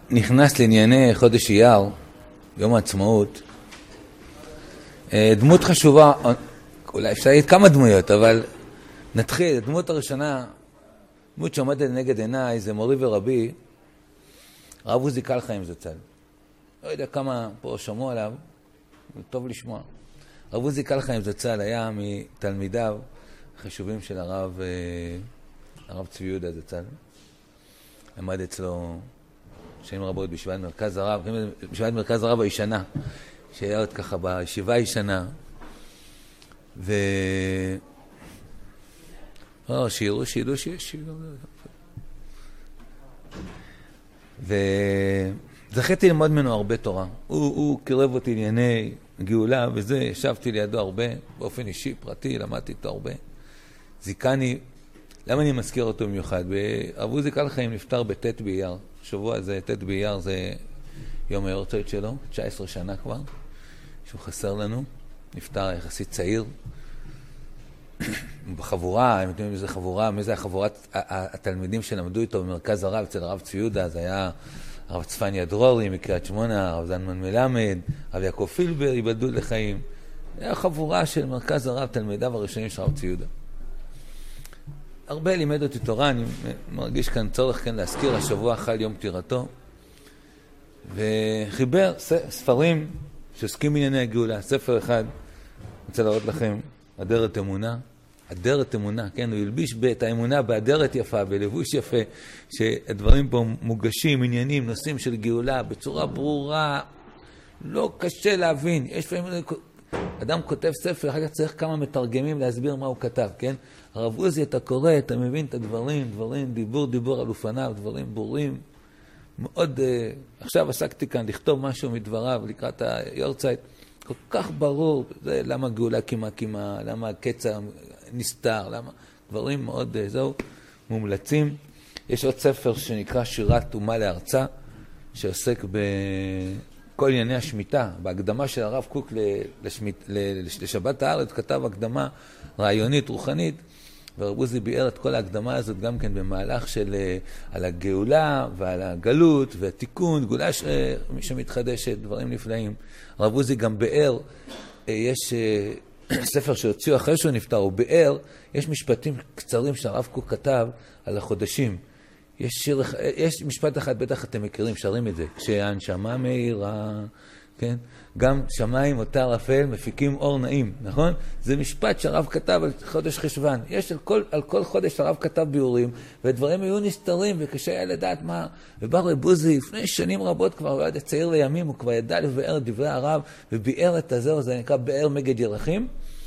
נכנס לענייני חודש אייר, יום העצמאות, דמות חשובה, אולי אפשר להגיד כמה דמויות, אבל נתחיל. הדמות הראשונה, דמות שעומדת נגד עיניי, זה מורי ורבי, הרב עוזי קלחיים זצ"ל. לא יודע כמה פה שמעו עליו, טוב לשמוע. הרב עוזי קלחיים זצ"ל היה מתלמידיו החשובים של הרב צבי יהודה זצ"ל. למד אצלו שנים רבות בישיבת מרכז הרב, בישיבת מרכז הרב הישנה, שהיה עוד ככה בישיבה הישנה. שירו. וזכיתי ללמוד ממנו הרבה תורה. הוא קירב אותי לענייני גאולה, וזה ישבתי לידו הרבה, באופן אישי, פרטי, למדתי איתו הרבה. זיקני, למה אני מזכיר אותו במיוחד? הרב עוזי קלחיים נפטר בט' באייר. שבוע הזה, ט' באייר, זה יום ההורצות שלו, 19 שנה כבר, שהוא חסר לנו. נפטר יחסית צעיר. בחבורה, אם אתם יודעים איזה חבורה, מי זה החבורת התלמידים שלמדו איתו במרכז הרב, אצל הרב צבי יהודה, זה היה הרב צפניה דרורי מקריית שמונה, הרב זלמן מלמד, הרב יעקב פילבר, ייבדלו לחיים. זה היה חבורה של מרכז הרב, תלמידיו הראשונים של הרב צבי יהודה. הרבה לימד אותי תורה, אני מרגיש כאן צורך להזכיר, השבוע חל יום פטירתו, וחיבר ספרים שעוסקים בענייני הגאולה. ספר אחד, אני רוצה להראות לכם, אדרת אמונה. אדרת אמונה, כן, הוא ילביש את האמונה באדרת יפה, בלבוש יפה, שהדברים פה מוגשים, עניינים, נושאים של גאולה, בצורה ברורה, לא קשה להבין. יש פעמים, אדם כותב ספר, אחר כך צריך כמה מתרגמים להסביר מה הוא כתב, כן? הרב עוזי, אתה קורא, אתה מבין את הדברים, דיבור על אופניו, דברים ברורים. מאוד, עכשיו עסקתי כאן לכתוב משהו מדבריו לקראת היורצייט, כל כך ברור, זה למה גאולה קימה, למה הקצע נסתר, למה דברים מאוד, זהו, מומלצים. יש עוד ספר שנקרא שירת אומה לארצה, שעוסק בכל ענייני השמיטה. בהקדמה של הרב קוק לשבת הארץ, כתב הקדמה רעיונית, רוחנית, והרב עוזי ביאר את כל ההקדמה הזאת גם כן במהלך של על הגאולה ועל הגלות והתיקון, גאולה שמתחדשת, דברים נפלאים. הרב עוזי גם ביאר, יש ספר שהוציאו אחרי שהוא נפטר, הוא ביאר, יש משפטים קצרים שהרב קוק כתב על החודשים. יש משפט אחד, בטח אתם מכירים, שרים את זה, כשהנשמה מהירה, כן? גם שמיים אותה רפאל מפיקים אור נעים, נכון? זה משפט שהרב כתב על חודש חשבן. יש על כל חודש הרב כתב ביאורים, והדברים היו נסתרים וקשה היה לדעת מה. ובא רב עוזי, לפני שנים רבות כבר, הוא היה צעיר לימים, הוא כבר ידע לבאר את דברי הרב, וביאר את הזהו, זה נקרא באר מגד ירחים.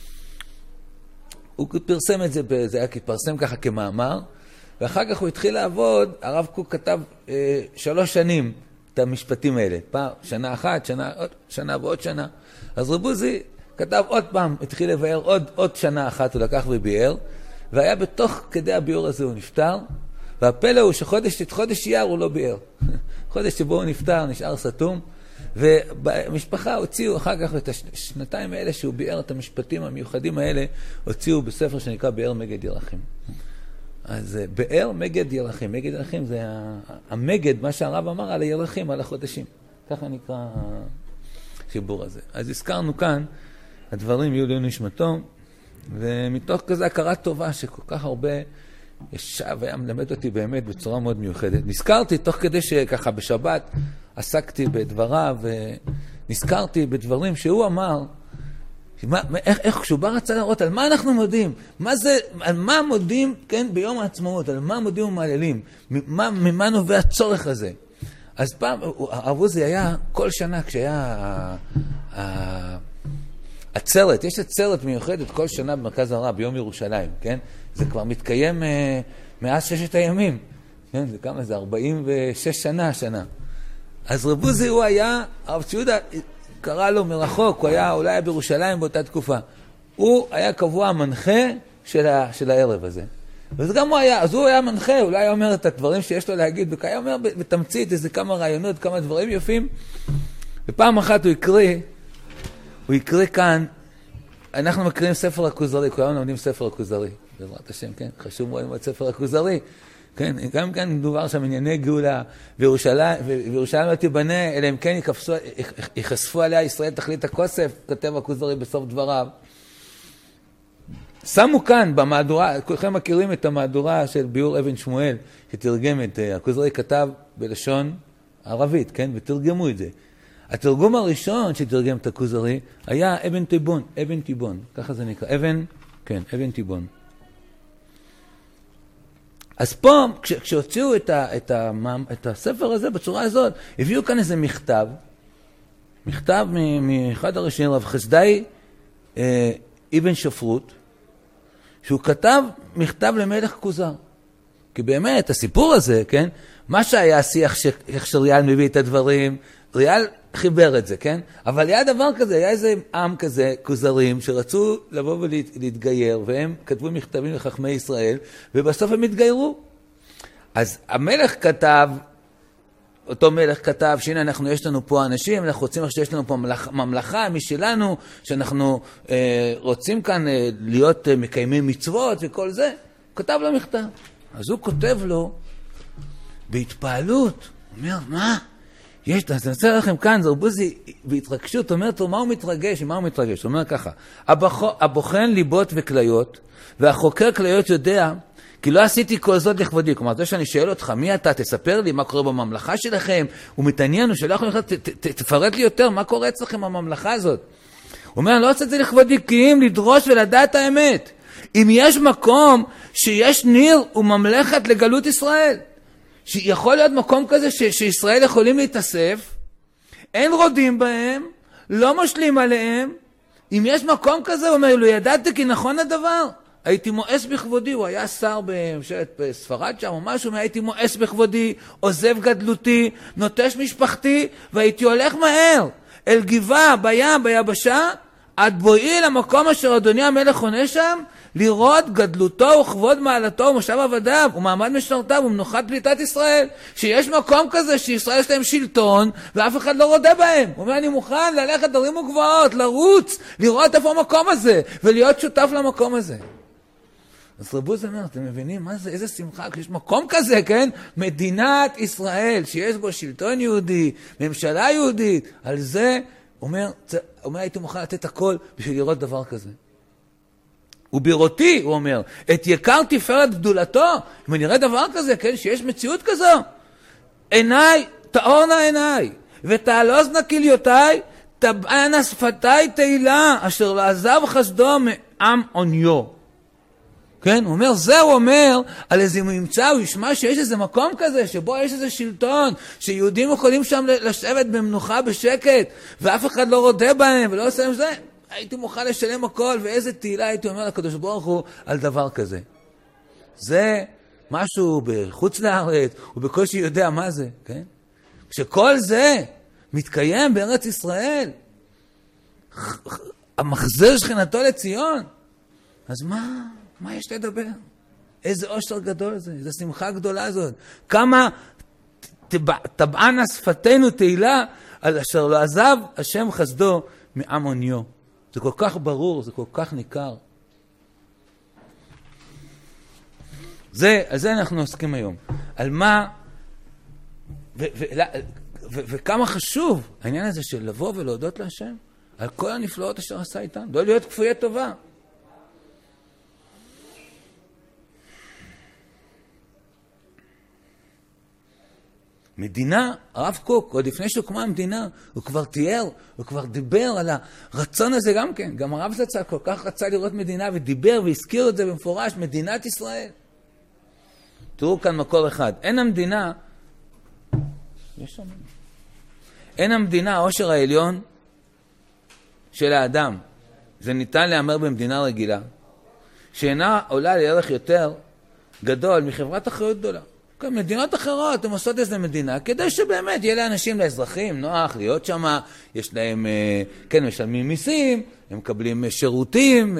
הוא פרסם את זה, זה היה פרסם ככה כמאמר, ואחר כך הוא התחיל לעבוד, הרב קוק כתב 3 שנים, את המשפטים האלה. שנה אחת, שנה ועוד שנה. אז רב עוזי כתב עוד פעם, התחיל לבאר עוד שנה אחת, הוא לקח וביאר, והיה בתוך כדי הביאור הזה הוא נפטר, והפלא הוא שחודש אייר הוא לא ביאר. חודש שבו הוא נפטר, נשאר סתום, ובמשפחה הוציאו אחר כך את השנתיים האלה שהוא ביאר את המשפטים המיוחדים האלה, הוציאו בספר שנקרא באר מגד ירחים. אז באר מגד ירחים. מגד ירחים זה המגד, מה שהרב אמר על הירחים, על החודשים. ככה נקרא החיבור הזה. אז הזכרנו כאן, הדברים יהיו לעילוי נשמתו, ומתוך כזה הכרה טובה שכל כך הרבה ישב והיה מלמד אותי באמת בצורה מאוד מיוחדת. נזכרתי תוך כדי שככה בשבת עסקתי בדבריו, ונזכרתי בדברים שהוא אמר, איך כשהוא בא רצה להראות על מה אנחנו מודים, על מה מודים, כן, ביום העצמאות, על מה מודים ומעללים, ממה נובע הצורך הזה. אז פעם, הרב עוזי היה כל שנה כשהיה עצרת, יש עצרת מיוחדת כל שנה במרכז הרב, ביום ירושלים, כן? זה כבר מתקיים מאז 6 הימים, כן? זה כמה? זה 46 שנה השנה. אז רב עוזי הוא היה, הרב ציודה קרא לו מרחוק, הוא היה אולי בירושלים באותה תקופה. הוא היה קבוע המנחה של הערב הזה. וזה גם הוא היה, אז הוא היה מנחה, אולי היה אומר את הדברים שיש לו להגיד, וכי היה אומר בתמצית איזה כמה רעיונות, כמה דברים יפים. ופעם אחת הוא יקריא כאן, אנחנו מקריאים ספר הכוזרי, כולנו לומדים ספר הכוזרי, בעזרת השם, כן? חשוב מאוד ללמוד ספר הכוזרי. כן, גם כאן מדובר שם ענייני גאולה, וירושלים לא תיבנה, אלא אם כן יחשפו עליה ישראל תכלית הכוסף, כותב הכוזרי בסוף דבריו. שמו כאן במהדורה, כולכם מכירים את המהדורה של ביאור אבן שמואל, שתרגם הכוזרי כתב בלשון ערבית, כן, ותרגמו את זה. התרגום הראשון שתרגם את הכוזרי היה אבן תיבון, אבן תיבון, ככה זה נקרא, אבן תיבון. אז פה, כשהוציאו את הספר הזה בצורה הזאת, הביאו כאן איזה מכתב מאחד הראשיים, רב חסדאי אבן שפרוט, שהוא כתב מכתב למלך כוזר. כי באמת, הסיפור הזה, כן, מה שהיה השיח איך שריאל מביא את הדברים, ריאל חיבר את זה, כן? אבל היה דבר כזה, היה איזה עם כזה, כוזרים, שרצו לבוא ולהתגייר, והם כתבו מכתבים לחכמי ישראל, ובסוף הם התגיירו. אז המלך כתב, אותו מלך כתב, שהנה יש לנו פה אנשים, אנחנו רוצים שיש לנו פה ממלכה משלנו, שאנחנו רוצים כאן להיות מקיימי מצוות וכל זה. הוא כתב לו מכתב. אז הוא כותב לו, בהתפעלות, הוא אומר, מה? אז אני רוצה לכם כאן, זרבוזי בהתרגשות, אומרת לו, מה הוא מתרגש? הוא אומר ככה, הבוחן ליבות וכליות, והחוקר כליות יודע, כי לא עשיתי כל זאת לכבודי. כלומר, זה שאני שואל אותך, מי אתה? תספר לי מה קורה בממלכה שלכם. הוא מתעניין, הוא שולח לך, תפרט לי יותר, מה קורה אצלכם בממלכה הזאת. הוא אומר, לא עשיתי לכבודי, כי אם לדרוש ולדעת האמת. אם יש מקום שיש ניר וממלכת לגלות ישראל, שיכול להיות מקום כזה שישראל יכולים להתאסף, אין רודים בהם, לא משלים עליהם, אם יש מקום כזה, הוא אומר, לא ידעתי כי נכון הדבר, הייתי מואס בכבודי, הוא היה שר בממשלת ספרד שם או משהו, הייתי מואס בכבודי, עוזב גדלותי, נוטש משפחתי, והייתי הולך מהר אל גבעה, בים, ביבשה, עד בואי למקום אשר אדוני המלך עונה שם, לראות גדלותו וכבוד מעלתו ומושב עבדיו ומעמד משרתיו ומנוחת פליטת ישראל, שיש מקום כזה שישראל יש להם שלטון ואף אחד לא רודה בהם. הוא אומר, אני מוכן ללכת דברים וגבוהות, לרוץ, לראות איפה המקום הזה ולהיות שותף למקום הזה. אז רבוז אומר, אתם מבינים מה זה, איזה שמחה, כשיש מקום כזה, כן? מדינת ישראל שיש בו שלטון יהודי, ממשלה יהודית, על זה הוא אומר, הייתי מוכן לתת הכל בשביל לראות דבר כזה. ובראותי, הוא אומר, את יקר תפארת גדולתו, אם אני אראה דבר כזה, כן, שיש מציאות כזו, עיניי, תאורנה עיניי, ותעלוזנה כליותיי, תבענה שפתיי תהילה, אשר לא עזב חסדו מעם עוניו. כן, הוא אומר, זה הוא אומר, על איזה ממצא, הוא ישמע שיש איזה מקום כזה, שבו יש איזה שלטון, שיהודים יכולים שם לשבת במנוחה בשקט, ואף אחד לא רודה בהם, ולא עושה עם זה. הייתי מוכן לשלם הכל, ואיזה תהילה הייתי אומר לקדוש ברוך הוא על דבר כזה. זה משהו בחוץ לארץ, ובקושי יודע מה זה, כן? כשכל זה מתקיים בארץ ישראל, המחזר שכינתו לציון, אז מה יש לדבר? איזה אושר גדול זה, איזה שמחה גדולה זאת. כמה תבענה שפתנו תהילה, על אשר לא עזב השם חסדו מעם עוניו. זה כל כך ברור, זה כל כך ניכר. על זה אנחנו עוסקים היום. על מה, וכמה חשוב העניין הזה של לבוא ולהודות להשם, על כל הנפלאות אשר עשה איתנו. לא להיות כפויי טובה. מדינה, הרב קוק, עוד לפני שהוקמה המדינה, הוא כבר תיאר, הוא כבר דיבר על הרצון הזה גם כן. גם הרב זצ"ל כל כך רצה לראות מדינה, ודיבר והזכיר את זה במפורש, מדינת ישראל. תראו כאן מקור אחד. אין המדינה העושר העליון של האדם. זה ניתן לאמר במדינה רגילה, שאינה עולה לערך יותר גדול מחברת אחריות גדולה. מדינות אחרות, הן עושות איזה מדינה, כדי שבאמת יהיה לאנשים, לאזרחים, נוח להיות שם, יש להם, כן, משלמים מיסים, הם מקבלים שירותים,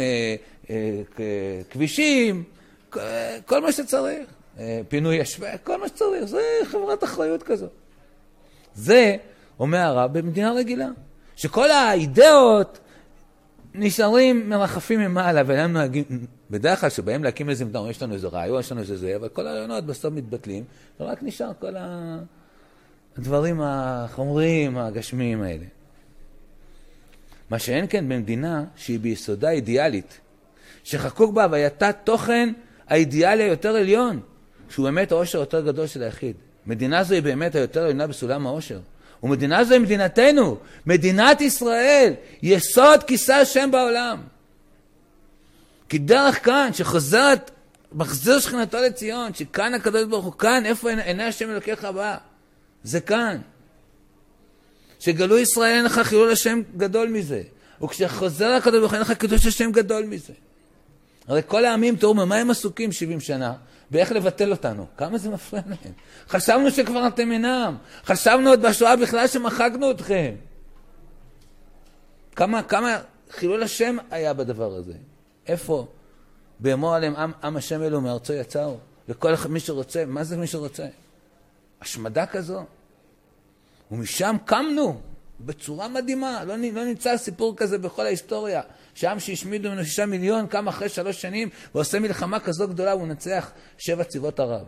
כבישים, כל מה שצריך, פינוי השוואה, כל מה שצריך, זה חברת אחריות כזו. זה, אומר הרב, במדינה רגילה, שכל האידאות נשארים מרחפים ממעלה, ואינם בדרך כלל שבאים להקים איזה מדינה, יש לנו איזה רעיון, יש לנו איזה זה, אבל כל הרעיונות בסוף מתבטלים, ורק נשאר כל הדברים החומריים, הגשמיים האלה. מה שאין כן במדינה שהיא ביסודה אידיאלית, שחקוק בה הווייתה תוכן האידיאלי היותר עליון, שהוא באמת העושר יותר גדול של היחיד. מדינה זו היא באמת היותר עליונה בסולם העושר. ומדינה זו היא מדינתנו, מדינת ישראל, יסוד כיסא השם בעולם. כי דרך כאן, שחוזרת, מחזיר שכינתו לציון, שכאן הקדוש ברוך הוא, כאן, איפה עיני השם אלוקיך הבא? זה כאן. שגלו ישראל אין לך חילול השם גדול מזה. וכשחוזר הקדוש ברוך הוא, אין לך קידוש השם גדול מזה. הרי כל העמים, תראו, מה הם עסוקים 70 שנה? באיך לבטל אותנו. כמה זה מפריע להם? חשבנו שכבר אתם אינם. חשבנו עוד בשואה בכלל שמחקנו אתכם. כמה חילול השם היה בדבר הזה? איפה? באמור עליהם, עם השם אלו מארצו יצאו. וכל מי שרוצה, מה זה מי שרוצה? השמדה כזו. ומשם קמנו בצורה מדהימה. לא נמצא סיפור כזה בכל ההיסטוריה. שם שהשמידו ממנו 6 מיליון, קם אחרי 3 שנים, ועושה מלחמה כזו גדולה, והוא נצח 7 צבאות ערב.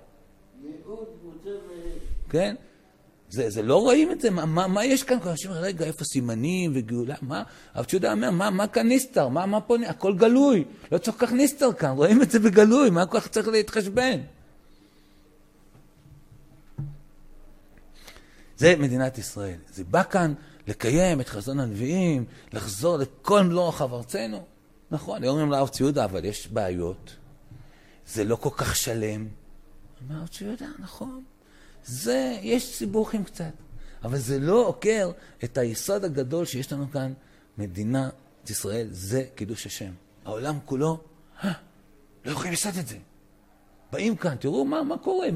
כן? זה לא רואים את זה. מה יש כאן? אנשים אומרים, רגע, איפה סימנים וגאולה? מה? אבל שיודע אומר, מה כאן נסתר? מה פה? הכל גלוי. לא צריך כך נסתר כאן. רואים את זה בגלוי. מה כל כך צריך להתחשבן? זה מדינת ישראל. זה בא כאן לקיים את חזון הנביאים, לחזור לכל מלוא רחב ארצנו. נכון, אומרים לארץ יהודה, אבל יש בעיות. זה לא כל כך שלם. אמר ארץ יהודה, נכון. יש סיבוכים קצת. אבל זה לא עוקר את היסוד הגדול שיש לנו כאן, מדינת ישראל, זה קידוש השם. העולם כולו, לא יכולים לעשות את זה. באים כאן, תראו מה קורה,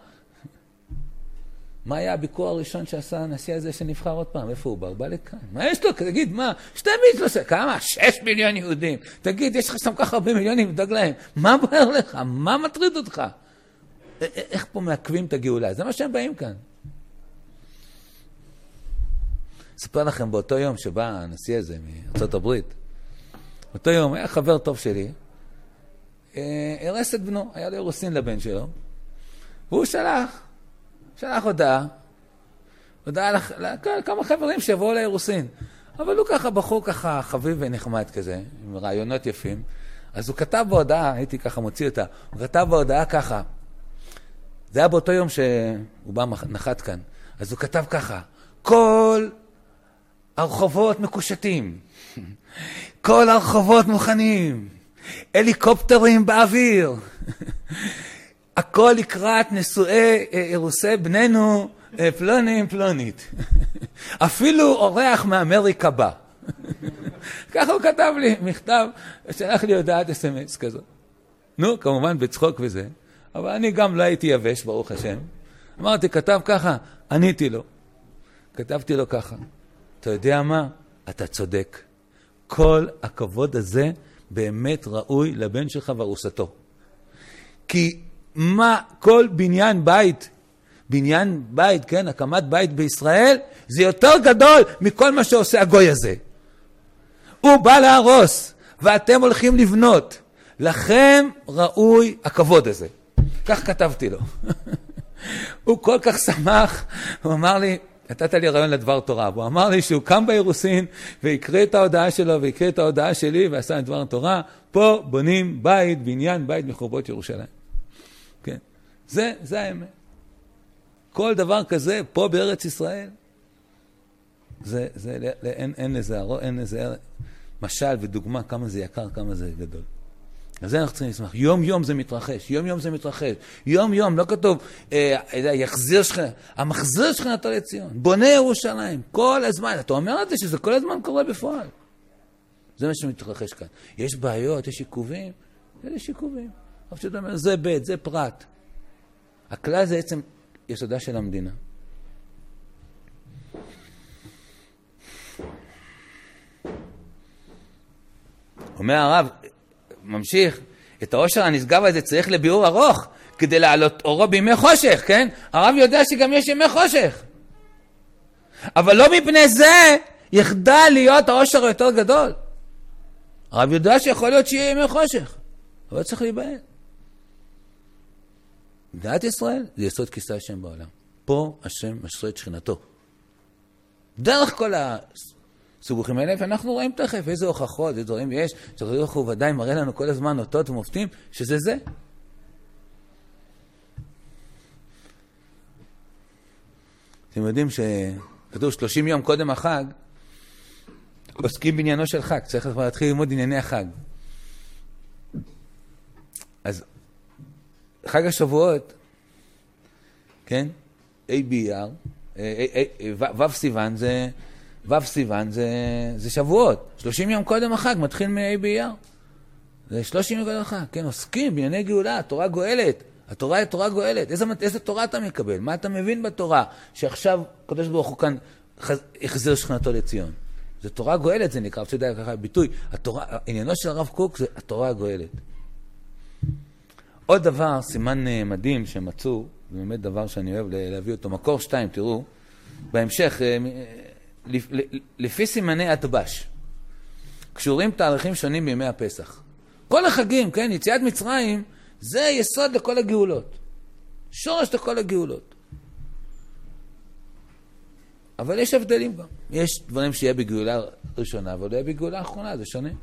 מה היה הביקור הראשון שעשה הנשיא הזה שנבחר עוד פעם? איפה הוא בא לכאן? מה יש לו? תגיד, מה? 2 מיליון, כמה? 6 מיליון יהודים. תגיד, יש לך שם ככה 4 מיליונים, דאג להם. מה בוער לך? מה מטריד אותך? איך פה מעכבים את הגאולה? זה מה שהם באים כאן. אספר לכם באותו יום שבא הנשיא הזה מארצות הברית, באותו יום היה חבר טוב שלי, הרס את בנו, היה לו אירוסין לבן שלו, והוא שלח הודעה לכמה חברים שיבואו לאירוסין. אבל הוא ככה בחור ככה חביב ונחמד כזה, עם רעיונות יפים. אז הוא כתב בהודעה, הייתי ככה מוציא אותה, הוא כתב בהודעה ככה, זה היה באותו יום שהוא בא נחת כאן, אז הוא כתב ככה, כל הרחובות מקושטים, כל הרחובות מוכנים, הליקופטרים באוויר, הכל לקראת נישואי אירוסי בנינו פלונית. אפילו אורח מאמריקה בא. ככה הוא כתב לי מכתב, שלח לי הודעת SMS כזו. נו, כמובן בצחוק וזה, אבל אני גם לא הייתי יבש, ברוך השם. אמרתי, כתב ככה, עניתי לו. כתבתי לו ככה, אתה יודע מה? אתה צודק. כל הכבוד הזה באמת ראוי לבן שלך וארוסתו. כי מה, כל בניין בית, כן, הקמת בית בישראל, זה יותר גדול מכל מה שעושה הגוי הזה. הוא בא להרוס, ואתם הולכים לבנות. לכם ראוי הכבוד הזה. כך כתבתי לו. הוא כל כך שמח, הוא אמר לי, נתת לי רעיון לדבר תורה, הוא אמר לי שהוא קם באירוסין, ויקרא את ההודעה שלו, ויקרא את ההודעה שלי, ועשה את דבר תורה, פה בונים בניין בית מחורבות ירושלים. כן. זה האמת. כל דבר כזה, פה בארץ ישראל, אין לזה משל ודוגמה כמה זה יקר, כמה זה גדול. אז זה אנחנו צריכים לשמח. יום זה מתרחש. יום, לא כתוב, המחזיר שכינתו לציון, בונה ירושלים, כל הזמן. אתה אומר את זה שזה כל הזמן קורה בפועל. זה מה שמתרחש כאן. יש בעיות, יש עיכובים, יש עיכובים. אבל שאתה אומר, זה בית, זה פרט. הכלל זה עצם יסודה של המדינה. אומר הרב, ממשיך, את העושר הנשגב הזה צריך לביאור ארוך, כדי לעלות אורו בימי חושך, כן? הרב יודע שגם יש ימי חושך. אבל לא מפני זה יחדל להיות העושר היותר גדול. הרב יודע שיכול להיות שיהיה ימי חושך. אבל צריך להיבהל. מדינת ישראל זה יסוד כיסא השם בעולם. פה השם משרה את שכינתו. דרך כל הסיבוכים האלה, ואנחנו רואים תכף איזה הוכחות, איזה דברים יש, הוא ודאי מראה לנו כל הזמן אותות ומופתים, שזה זה. אתם יודעים שכתוב 30 יום קודם החג, עוסקים בעניינו של חג, צריך להתחיל ללמוד ענייני החג. אז חג השבועות, כן? ו' סיוון זה שבועות. 30 יום קודם החג מתחיל מ-ABR. זה 30 יום קודם החג, כן? עוסקים בענייני גאולה, התורה גואלת. התורה היא תורה גואלת. איזה תורה אתה מקבל? מה אתה מבין בתורה? שעכשיו הקדוש ברוך הוא כאן החזיר שכינתו לציון. זה תורה גואלת, זה נקרא, אתה יודע ככה ביטוי. עניינו של הרב קוק זה התורה הגואלת. עוד דבר, סימן מדהים שמצאו, זה באמת דבר שאני אוהב להביא אותו, מקור 2, תראו, בהמשך, לפי סימני התבש, קשורים תאריכים שונים בימי הפסח. כל החגים, כן, יציאת מצרים, זה יסוד לכל הגאולות. שורש לכל הגאולות. אבל יש הבדלים גם. יש דברים שיהיה בגאולה ראשונה, אבל לא יהיה בגאולה האחרונה, זה שונה.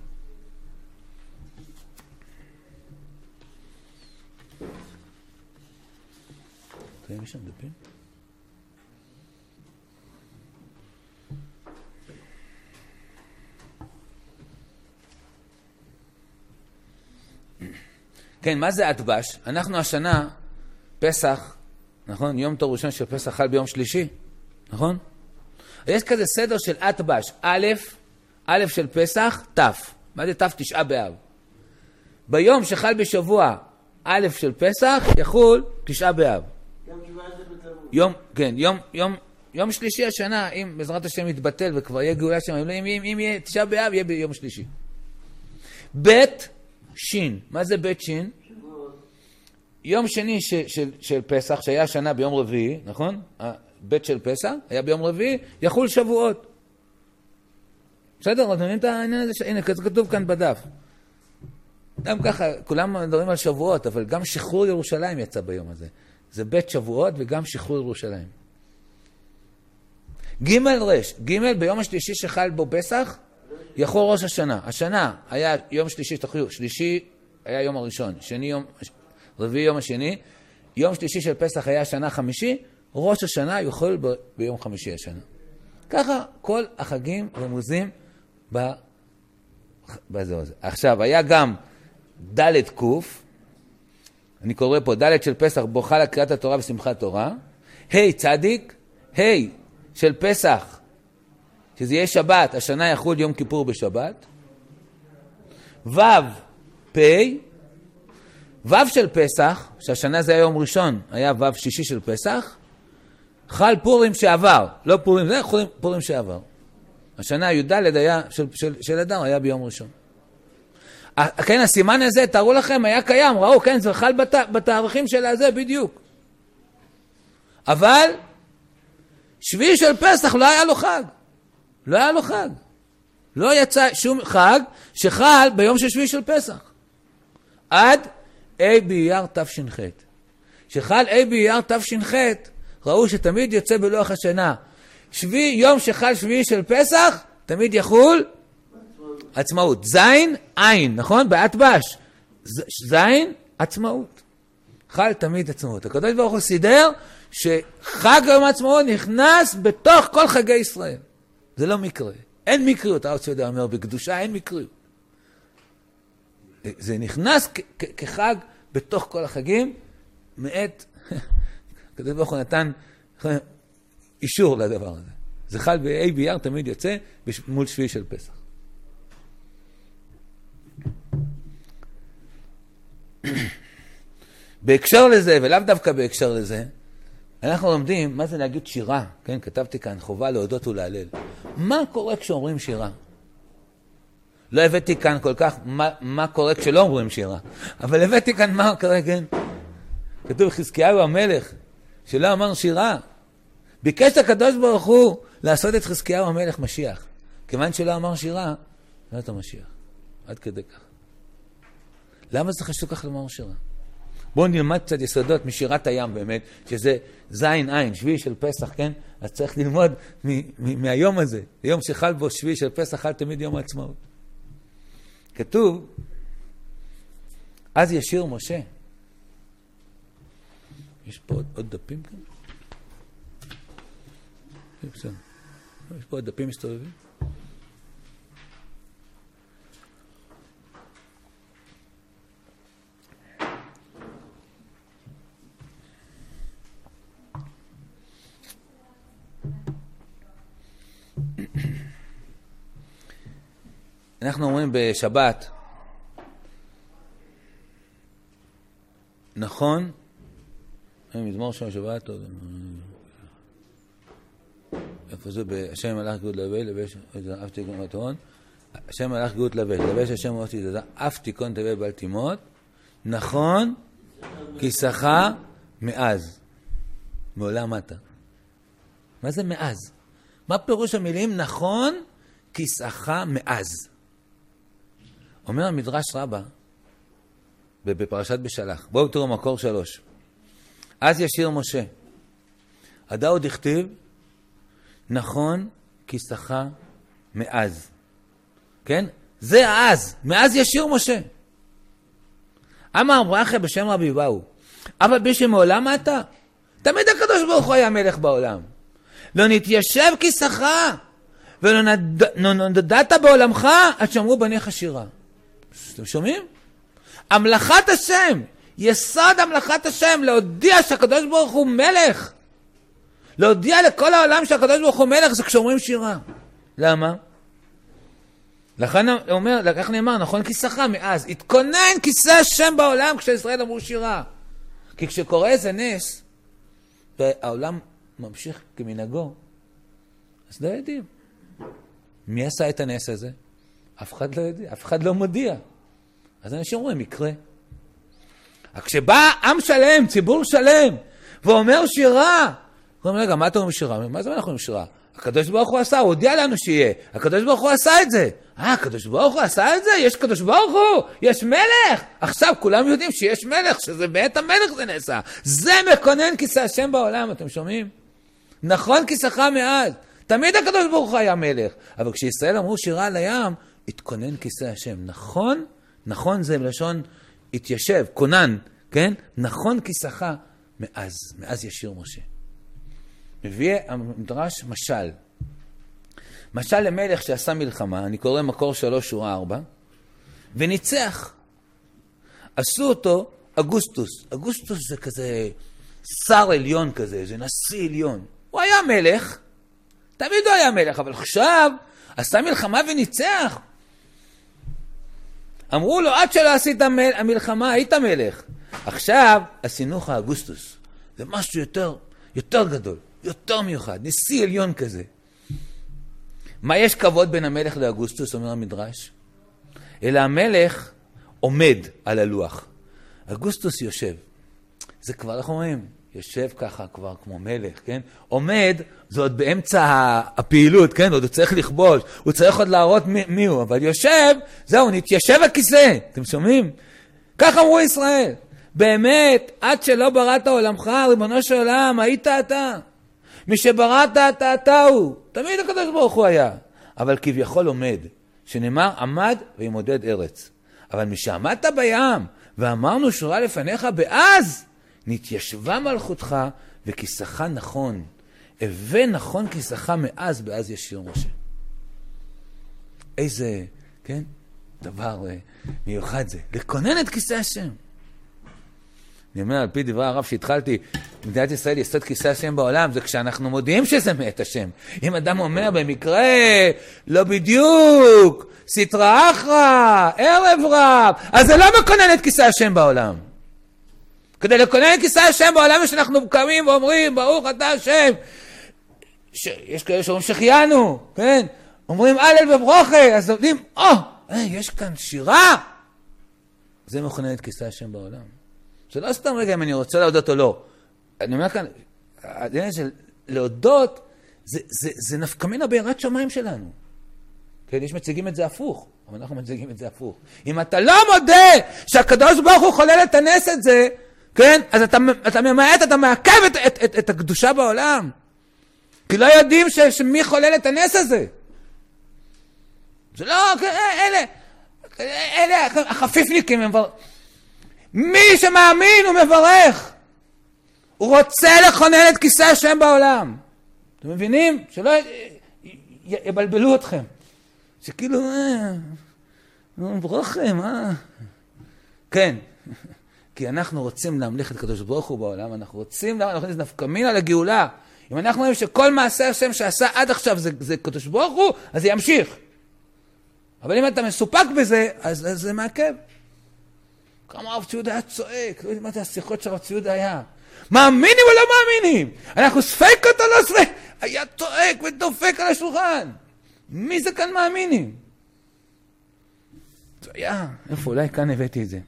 יש שם דפים? כן, מה זה התבש? אנחנו השנה, פסח, נכון? יום טוב ראשון של פסח חל ביום שלישי, נכון? יש כזה סדר של התבש, א' של פסח, ת'. מה זה ת'? 9 באב. ביום שחל בשבוע א' של פסח, יחול 9 באב. יום שלישי השנה, אם בעזרת השם יתבטל וכבר יהיה גאולה שם, אם יהיה 9 באב, יהיה ביום שלישי. בית שין. מה זה בית שין? יום שני של פסח, שהיה השנה ביום רביעי, נכון? בית של פסח, היה ביום רביעי, יחול שבועות. בסדר? אתם מבינים את העניין הזה? הנה, כתוב כאן בדף. גם ככה, כולם מדברים על שבועות, אבל גם שחרור ירושלים יצא ביום הזה. זה בית שבועות וגם שחרור ירושלים. ג' ביום השלישי שחל בו פסח, יחול ראש השנה. השנה היה יום שלישי, שלישי היה יום הראשון, שני יום, רביעי יום השני, יום שלישי של פסח היה השנה חמישי, ראש השנה יחול ביום חמישי השנה. ככה כל החגים רמוזים בזה. עכשיו, היה גם ד' קוף, אני קורא פה ד' של פסח, בו חלה קריאת התורה ושמחת תורה, ה' צדיק, ה' של פסח, שזה יהיה שבת, השנה יחול יום כיפור בשבת, ו' פ', ו' של פסח, שהשנה זה היה יום ראשון, היה ו' שישי של פסח, חל פורים שעבר, לא פורים, זה פורים שעבר. השנה י"ד היה, של אדר היה ביום ראשון. כן, הסימן הזה, תראו לכם, היה קיים, ראו, כן, זה חל בתאריכים של הזה בדיוק. אבל, שביעי של פסח לא היה לו חג. לא היה לו חג. לא יצא שום חג שחל ביום של שביעי של פסח. עד ה' באייר תש"ח. שחל ה' באייר תש"ח, ראו שתמיד יוצא בלוח השנה. יום שחל שביעי של פסח, תמיד יחול עצמאות. זין, עין, נכון? באתבש. זין, עצמאות. חל תמיד עצמאות. הקדוש ברוך הוא סידר שחג יום העצמאות נכנס בתוך כל חגי ישראל. זה לא מקרה. אין מקריות. הרב צבי יהודה אומר, בקדושה אין מקריות. זה נכנס כחג בתוך כל החגים, מעת, הקדוש ברוך הוא נתן אישור לדבר הזה. זה חל ב-A באייר תמיד יוצא מול שביעי של פסח. בהקשר לזה, ולאו דווקא בהקשר לזה, אנחנו לומדים מה זה להגיד שירה. כן, כתבתי כאן, חובה להודות ולהלל. מה קורה כשאומרים שירה? לא הבאתי כאן כל כך מה קורה כשלא אומרים שירה. אבל הבאתי כאן מה קורה, כן. כתוב חזקיהו המלך, שלא אמר שירה. ביקש הקדוש ברוך הוא לעשות את חזקיהו המלך משיח. כיוון שלא אמר שירה, לא את המשיח. עד כדי כך. למה זה חשוב כך לומר שירה? בואו נלמד קצת יסודות משירת הים באמת, שזה זין עין, שביעי של פסח, כן? אז צריך ללמוד מהיום הזה, היום שחל בו שביעי של פסח, חל תמיד יום העצמאות. כתוב, אז ישיר משה. יש פה עוד דפים כאן? יש פה עוד דפים מסתובבים? אנחנו אומרים בשבת, נכון, מזמור שם שבת, איפה זה? השם מלאך גאות לבל, לבש אף תיקון בתורון, השם מלאך גאות לבל, לבש השם מלאך גאות אף תיקון תבל בל תימות, נכון, כיסך מאז, מעולם אתה. מה זה מאז? מה פירוש המילים נכון, כיסך מאז? אומר המדרש רבה, בפרשת בשלח, בואו תראו מקור 3. אז ישיר משה. עדה עוד הכתיב, נכון כיסך מאז. כן? זה אז, מאז ישיר משה. אמר ברכה בשם רבי באו, אבל בשם מעולם אתה? תמיד הקדוש ברוך הוא היה מלך בעולם. לא נתיישב כיסך, ולא נדדת בעולמך, עד שאמרו בניך שירה. אתם שומעים? המלכת השם, יסוד המלכת השם, להודיע שהקדוש ברוך הוא מלך. להודיע לכל העולם שהקדוש ברוך הוא מלך, זה כשאומרים שירה. למה? לכן אומר, לכך נאמר, נכון כיסך מאז, התכונן כיסא השם בעולם כשישראל אמרו שירה. כי כשקורה איזה נס, והעולם ממשיך כמנהגו, אז לא יודעים. מי עשה את הנס הזה? אף אחד לא יודע, אף אחד לא מודיע. אז אנשים אומרים, יקרה. כשבא עם שלם, ציבור שלם, ואומר שירה, הוא אומר, רגע, מה אתה אומר שירה? מה זה אנחנו אומרים שירה? הקדוש ברוך הוא עשה, הוא הודיע לנו שיהיה. הקדוש ברוך הוא עשה את זה. הקדוש ברוך הוא עשה את זה? יש קדוש ברוך הוא, יש מלך. עכשיו כולם יודעים שיש מלך, שזה בעת המלך זה נעשה. זה מקונן כיסא השם בעולם, אתם שומעים? נכון כיסך מאז. תמיד הקדוש ברוך הוא היה מלך. אבל כשישראל אמרו שירה על הים, התכונן כיסא השם. נכון? נכון זה בלשון התיישב, כונן, כן? נכון כיסך מאז ישיר משה. מביא המדרש משל. משל למלך שעשה מלחמה, אני קורא מקור 3 שורה 4, וניצח. עשו אותו אגוסטוס. אגוסטוס זה כזה שר עליון כזה, זה נשיא עליון. הוא היה מלך, תמיד הוא היה מלך, אבל עכשיו עשה מלחמה וניצח. אמרו לו, עד שלא עשית המלחמה, היית מלך. עכשיו עשינו לך אגוסטוס. זה משהו יותר גדול, יותר מיוחד, נשיא עליון כזה. מה יש כבוד בין המלך לאגוסטוס, אומר המדרש? אלא המלך עומד על הלוח. אגוסטוס יושב. זה כבר, איך אומרים? יושב ככה כבר כמו מלך, כן? עומד, זה עוד באמצע הפעילות, כן? עוד הוא צריך לכבוש, הוא צריך עוד להראות מי הוא, אבל יושב, זהו, נתיישב הכיסא, אתם שומעים? כך אמרו ישראל. באמת, עד שלא בראת עולמך, ריבונו של עולם, היית אתה. מי שבראת אתה הוא. תמיד הקדוש ברוך הוא היה. אבל כביכול עומד, שנאמר עמד וימודד ארץ. אבל מי שעמדת בים, ואמרנו שורה לפניך באז, נתיישבה מלכותך וכיסך נכון. הווה נכון כיסך מאז באז ישיר משה. איזה, כן? דבר מיוחד זה. לקונן את כיסא השם. אני אומר, על פי דברי הרב שהתחלתי, מדינת ישראל יסוד כיסא השם בעולם, זה כשאנחנו מודיעים שזה מאת השם. אם אדם אומר במקרה, לא בדיוק, סתרא אחרא, ערב רב, אז זה לא מקונן את כיסא השם בעולם. כדי לקונן את כיסא השם בעולם, שאנחנו קמים ואומרים, ברוך אתה השם, יש כאלה שאומרים שחיינו, כן? אומרים הלל וברוכה, אז יודעים, יש כאן שירה. זה מכונן את כיסא השם בעולם. זה לא סתם רגע אם אני רוצה להודות או לא. אני אומר כאן, העניין של להודות, זה נפקא מינה ביראת שמיים שלנו. כן, יש מציגים את זה הפוך, אבל אנחנו מציגים את זה הפוך. אם אתה לא מודה שהקדוש ברוך הוא חולל את הנס את זה, כן, אז אתה ממעט, אתה מעכב את הקדושה בעולם. כי לא יודעים שמי חולל את הנס הזה. זה לא, אלה החפיפניקים, מי שמאמין הוא מברך. הוא רוצה לכונן את כיסא השם בעולם. אתם מבינים? שלא יבלבלו אתכם. שכאילו, ברוכם, כן. כי אנחנו רוצים להמליך את קדוש ברוך הוא בעולם, אנחנו רוצים להכניס נפקא מינה לגאולה. אם אנחנו רואים שכל מעשה השם שעשה עד עכשיו זה קדוש ברוך הוא, אז זה ימשיך. אבל אם אתה מסופק בזה, אז זה מעכב. כמה הרב ציודה היה צועק, לא יודעים מה זה השיחות שהרב ציודה היה. מאמינים או לא מאמינים? אנחנו ספק אותו לא ספק. היה צועק ודופק על השולחן. מי זה כאן מאמינים? זה היה, איפה, אולי כאן הבאתי את זה.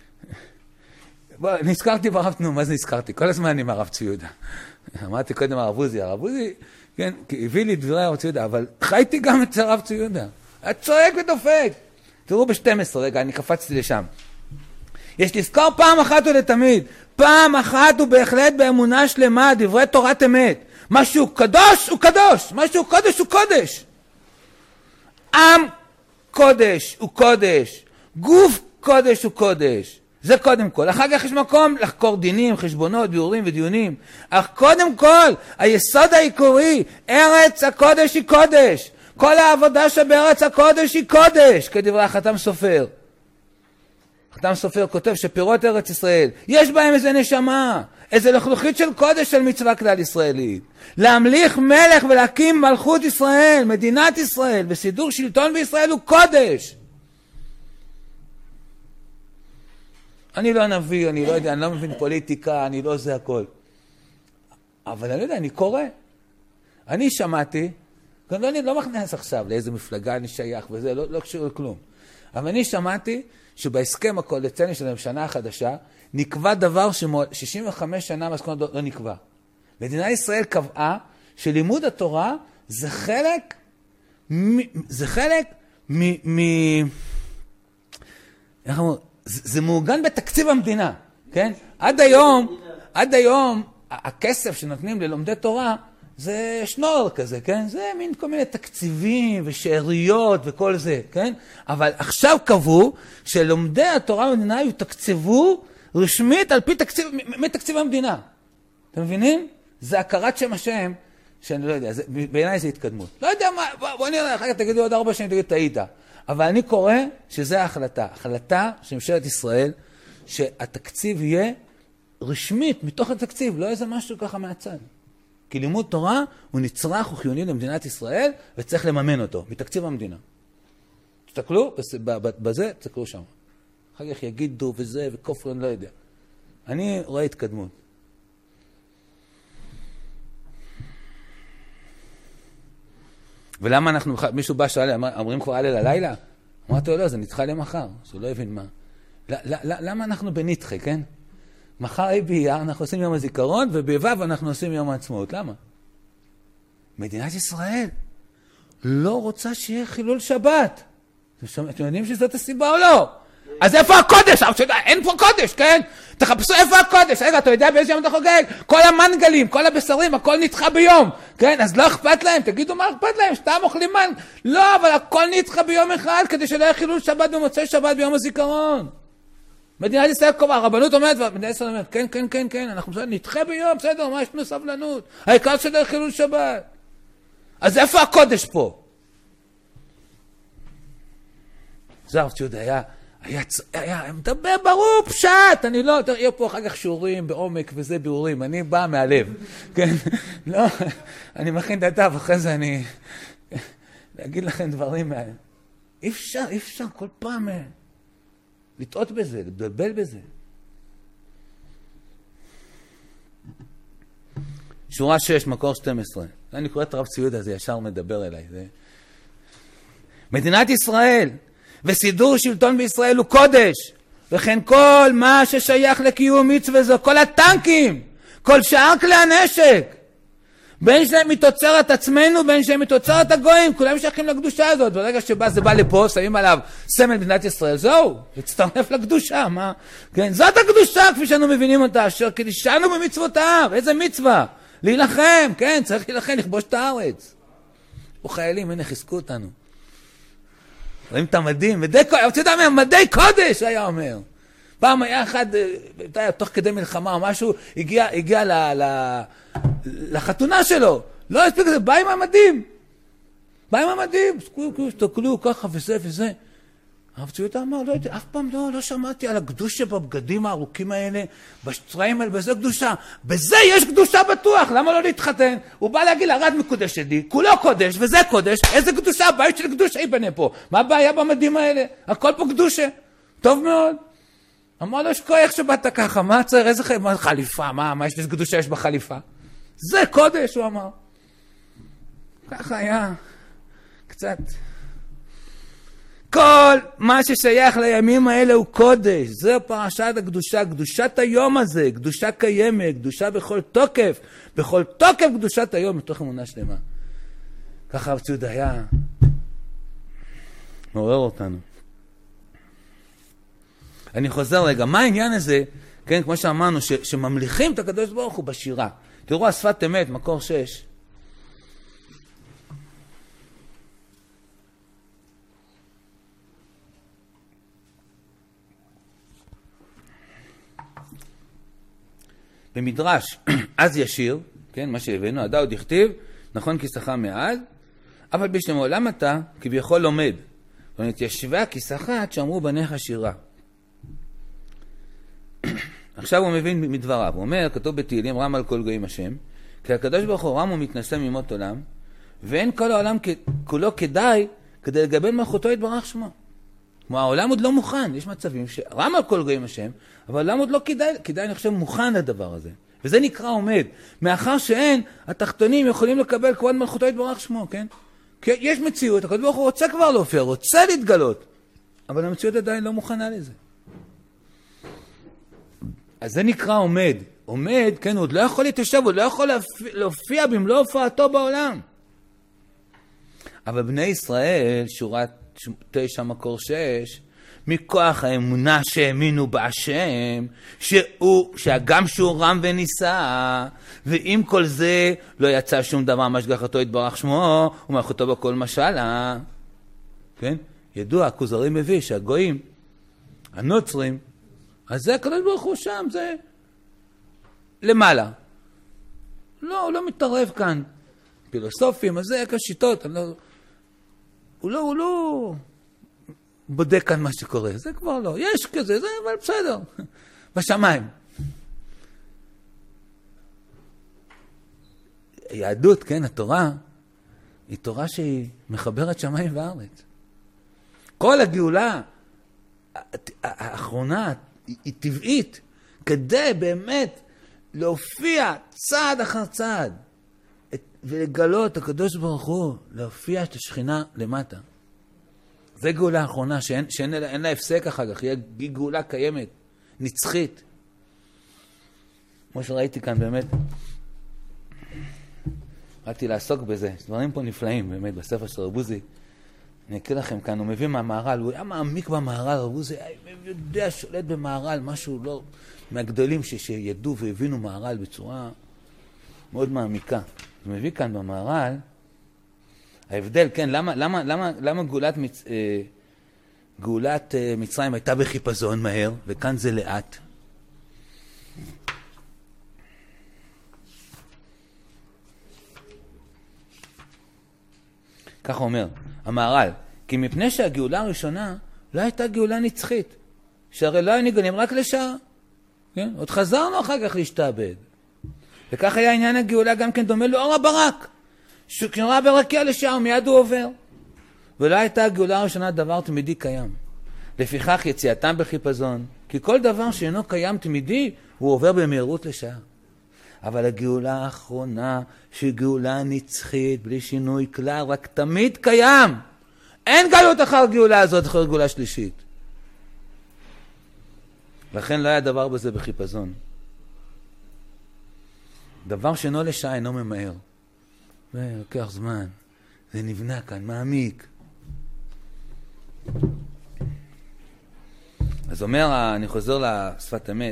נזכרתי ברב תנו, מה זה נזכרתי? כל הזמן אני עם הרב ציודה. אמרתי קודם הרב עוזי, כן, הביא לי דברי הרב ציודה, אבל חייתי גם את הרב ציודה. היה צועק ודופק. תראו ב-12, רגע, אני קפצתי לשם. יש לזכור פעם אחת ולתמיד. פעם אחת הוא בהחלט באמונה שלמה, דברי תורת אמת. משהו קדוש הוא קדוש, משהו קודש הוא קודש. עם קודש הוא קודש, גוף קודש הוא קודש. זה קודם כל. אחר כך יש מקום לחקור דינים, חשבונות, ביאורים ודיונים. אך קודם כל, היסוד העיקרי, ארץ הקודש היא קודש. כל העבודה שבארץ הקודש היא קודש, כדברי החתם סופר. חתם סופר כותב שפירות ארץ ישראל, יש בהם איזה נשמה, איזה לחלוכית של קודש של מצווה כלל ישראלית. להמליך מלך ולהקים מלכות ישראל, מדינת ישראל, וסידור שלטון בישראל הוא קודש. אני לא נביא, אני לא יודע, אני לא מבין פוליטיקה, אני לא זה הכל. אבל אני לא יודע, אני קורא. אני שמעתי, גם אני לא מכנס עכשיו לאיזה מפלגה אני שייך וזה, לא קשור לכלום. אבל אני שמעתי שבהסכם הקואליציוני של השנה החדשה, נקבע דבר ש65 שנה מסכונות לא נקבע. מדינת ישראל קבעה שלימוד התורה זה חלק זה מעוגן בתקציב המדינה, כן? עד היום הכסף שנותנים ללומדי תורה זה שנור כזה, כן? זה מין כל מיני תקציבים ושאריות וכל זה, כן? אבל עכשיו קבעו שלומדי התורה במדינה יתקצבו רשמית על פי מתקציב המדינה. אתם מבינים? זה הכרת שם השם, שאני לא יודע, בעיניי זה התקדמות. לא יודע מה, בוא נראה, אחר כך תגידו עוד 4 שנים, תגידו, טעית. אבל אני קורא שזה ההחלטה. החלטה של ממשלת ישראל, שהתקציב יהיה רשמית מתוך התקציב, לא איזה משהו ככה מהצד. כי לימוד תורה הוא נצרך, הוא חיוני למדינת ישראל, וצריך לממן אותו, מתקציב המדינה. תסתכלו, בזה, תסתכלו שם. אחר כך יגידו וזה, וכופרן, לא יודע. אני רואה התקדמות. ולמה אנחנו, מישהו בא שאלה, אומרים כבר הלל הלילה? אמרתי לו, לא, זה נדחה למחר, שהוא לא הבין מה. למה אנחנו בנדחה, כן? מחר באייר אנחנו עושים יום הזיכרון, ובו' אנחנו עושים יום העצמאות. למה? מדינת ישראל לא רוצה שיהיה חילול שבת. אתם יודעים שזאת הסיבה או לא? אז איפה הקודש? אין פה קודש, כן? תחפשו איפה הקודש. רגע, אתה יודע באיזה יום אתה חוגג? כל המנגלים, כל הבשרים, הכל נדחה ביום. כן? אז לא אכפת להם. תגידו מה אכפת להם? סתם אוכלים לא, אבל הכל נדחה ביום אחד, כדי שלא יהיה חילול שבת במוצאי שבת ביום הזיכרון. מדינת ישראל קובעה, הרבנות אומרת, ומדינת ישראל אומרת, כן, אנחנו נדחה ביום, בסדר, מה יש לנו סבלנות? העיקר שלא יהיה חילול שבת. אז איפה הקודש פה? זה הרב ציודה היה מדבר ברור פשט, אני לא, יהיה פה אחר כך שיעורים בעומק וזה ביאורים, אני בא מהלב, כן? לא, אני מכין דעתה, ואחרי זה אני להגיד לכם דברים, אי אפשר כל פעם לטעות בזה, לבלבל בזה. שורה 6, מקור 12. אני קורא את הרב ציודה, זה ישר מדבר אליי. מדינת ישראל וסידור שלטון בישראל הוא קודש, וכן כל מה ששייך לקיום מצווה זו, כל הטנקים, כל שאר כלי הנשק, בין שהם מתוצרת עצמנו, בין שהם מתוצרת הגויים, כולם שייכים לקדושה הזאת. ברגע שבא זה בא לפה, שמים עליו סמל מדינת ישראל, זהו, להצטרף לקדושה, מה? כן, זאת הקדושה כפי שאנו מבינים אותה, אשר קידשנו במצוותיו. איזה מצווה? להילחם, כן, צריך להילחם, לכבוש את הארץ. פה חיילים, הנה, חיזקו אותנו. רואים את המדים, אתה יודע מה, מדי קודש, היה אומר. פעם היה אחד, תוך כדי מלחמה או משהו, הגיע לחתונה שלו, לא הספיק את זה, בא עם המדים. בא עם המדים, תסתכלו ככה וזה וזה. הרב צבי אמר, לא יודע, אף פעם לא שמעתי על הקדושה בבגדים הארוכים האלה, בשטריים האלה, בזה קדושה. בזה יש קדושה בטוח, למה לא להתחתן? הוא בא להגיד, הרד מקודש ידי, כולו קודש וזה קודש, איזה קדושה? הבית של קדושה ייבנה פה. מה הבעיה במדים האלה? הכל פה קדושה. טוב מאוד. אמר לו, שכו, איך שבאת ככה? מה צריך? איזה חליפה? מה יש קדושה יש בחליפה? זה קודש, הוא אמר. ככה היה קצת. כל מה ששייך לימים האלה הוא קודש. זה פרשת הקדושה, קדושת היום הזה, קדושה קיימת, קדושה בכל תוקף, בכל תוקף קדושת היום, מתוך אמונה שלמה. ככה הרב ציודה היה מעורר אותנו. אני חוזר רגע, מה העניין הזה, כן, כמו שאמרנו, שממליכים את הקדוש ברוך הוא בשירה. תראו, השפת אמת, מקור 6. במדרש, אז ישיר, כן, מה שהבאנו, עדה עוד הכתיב, נכון כיסחה מעד, אבל בשלמה עולם אתה כביכול לומד. זאת אומרת, ישבה כיסחת שאמרו בניך שירה. עכשיו הוא מבין מדבריו, הוא אומר, כתוב בתהילים, רם על כל גויים השם, כי הקדוש ברוך הוא רם ומתנשא ממות עולם, ואין כל העולם כולו כדי לגבל מלכותו יתברך שמו. כמו העולם עוד לא מוכן, יש מצבים שרם על כל גויים השם, אבל העולם עוד לא כדאי אני חושב מוכן לדבר הזה. וזה נקרא עומד, מאחר שאין, התחתונים יכולים לקבל כבוד מלכותו יתברך שמו, כן? כי יש מציאות, הקדוש ברוך הוא רוצה כבר להופיע, רוצה להתגלות, אבל המציאות עדיין לא מוכנה לזה. אז זה נקרא עומד. עומד, כן, הוא עוד לא יכול להתיישב, הוא לא יכול להופיע במלוא הופעתו בעולם. אבל בני ישראל, שורת 9 מקור 6, מכוח האמונה שהאמינו בהשם, שהגם שהוא רם ונישא, ועם כל זה לא יצא שום דבר מהשגחתו יתברך שמו, ומלכותו בכל משלה. כן? ידוע, הכוזרי מביא שהגויים, הנוצרים, אז זה הקדוש ברוך הוא שם, זה למעלה. לא, הוא לא מתערב כאן. פילוסופים, אז זה כשיטות, הוא לא בודק כאן מה שקורה, זה כבר לא. יש כזה, זה, אבל בסדר. בשמיים. היהדות, כן, התורה, היא תורה שהיא מחברת שמיים וארץ. כל הגאולה האחרונה היא טבעית, כדי באמת להופיע צעד אחר צעד, ולגלות הקדוש ברוך הוא, להופיע את השכינה למטה. זה גאולה האחרונה, שאין לה הפסק אחר כך, היא גאולה קיימת, נצחית. כמו שראיתי כאן באמת, רציתי לעסוק בזה, דברים פה נפלאים באמת, בספר של רב עוזי. אני אקריא לכם כאן, הוא מביא מהמהר"ל, הוא היה מעמיק במהר"ל, רב עוזי יודע, שולט במהר"ל, משהו לא, מהגדולים שידעו והבינו מהר"ל בצורה מאוד מעמיקה. הוא מביא כאן במהר"ל, ההבדל, כן, למה גאולת מצרים הייתה בחיפזון מהר, וכאן זה לאט. ככה אומר, המהר"ל, כי מפני שהגאולה הראשונה לא הייתה גאולה נצחית, שהרי לא היו ניגונים רק לשעה, כן? עוד חזרנו אחר כך להשתעבד. וכך היה עניין הגאולה גם כן דומה לאור הברק, שכנראה ברקיע לשעה ומיד הוא עובר. ולא הייתה הגאולה הראשונה דבר תמידי קיים. לפיכך יציאתם בחיפזון, כי כל דבר שאינו קיים תמידי, הוא עובר במהירות לשעה. אבל הגאולה האחרונה, שהיא גאולה נצחית, בלי שינוי כלל, רק תמיד קיים. אין גלות אחר גאולה הזאת, אחר גאולה שלישית. לכן לא היה דבר בזה בחיפזון. דבר שאינו לשעה אינו ממהר. ולוקח זמן. זה נבנה כאן, מעמיק. אז אומר, אני חוזר לשפת אמת,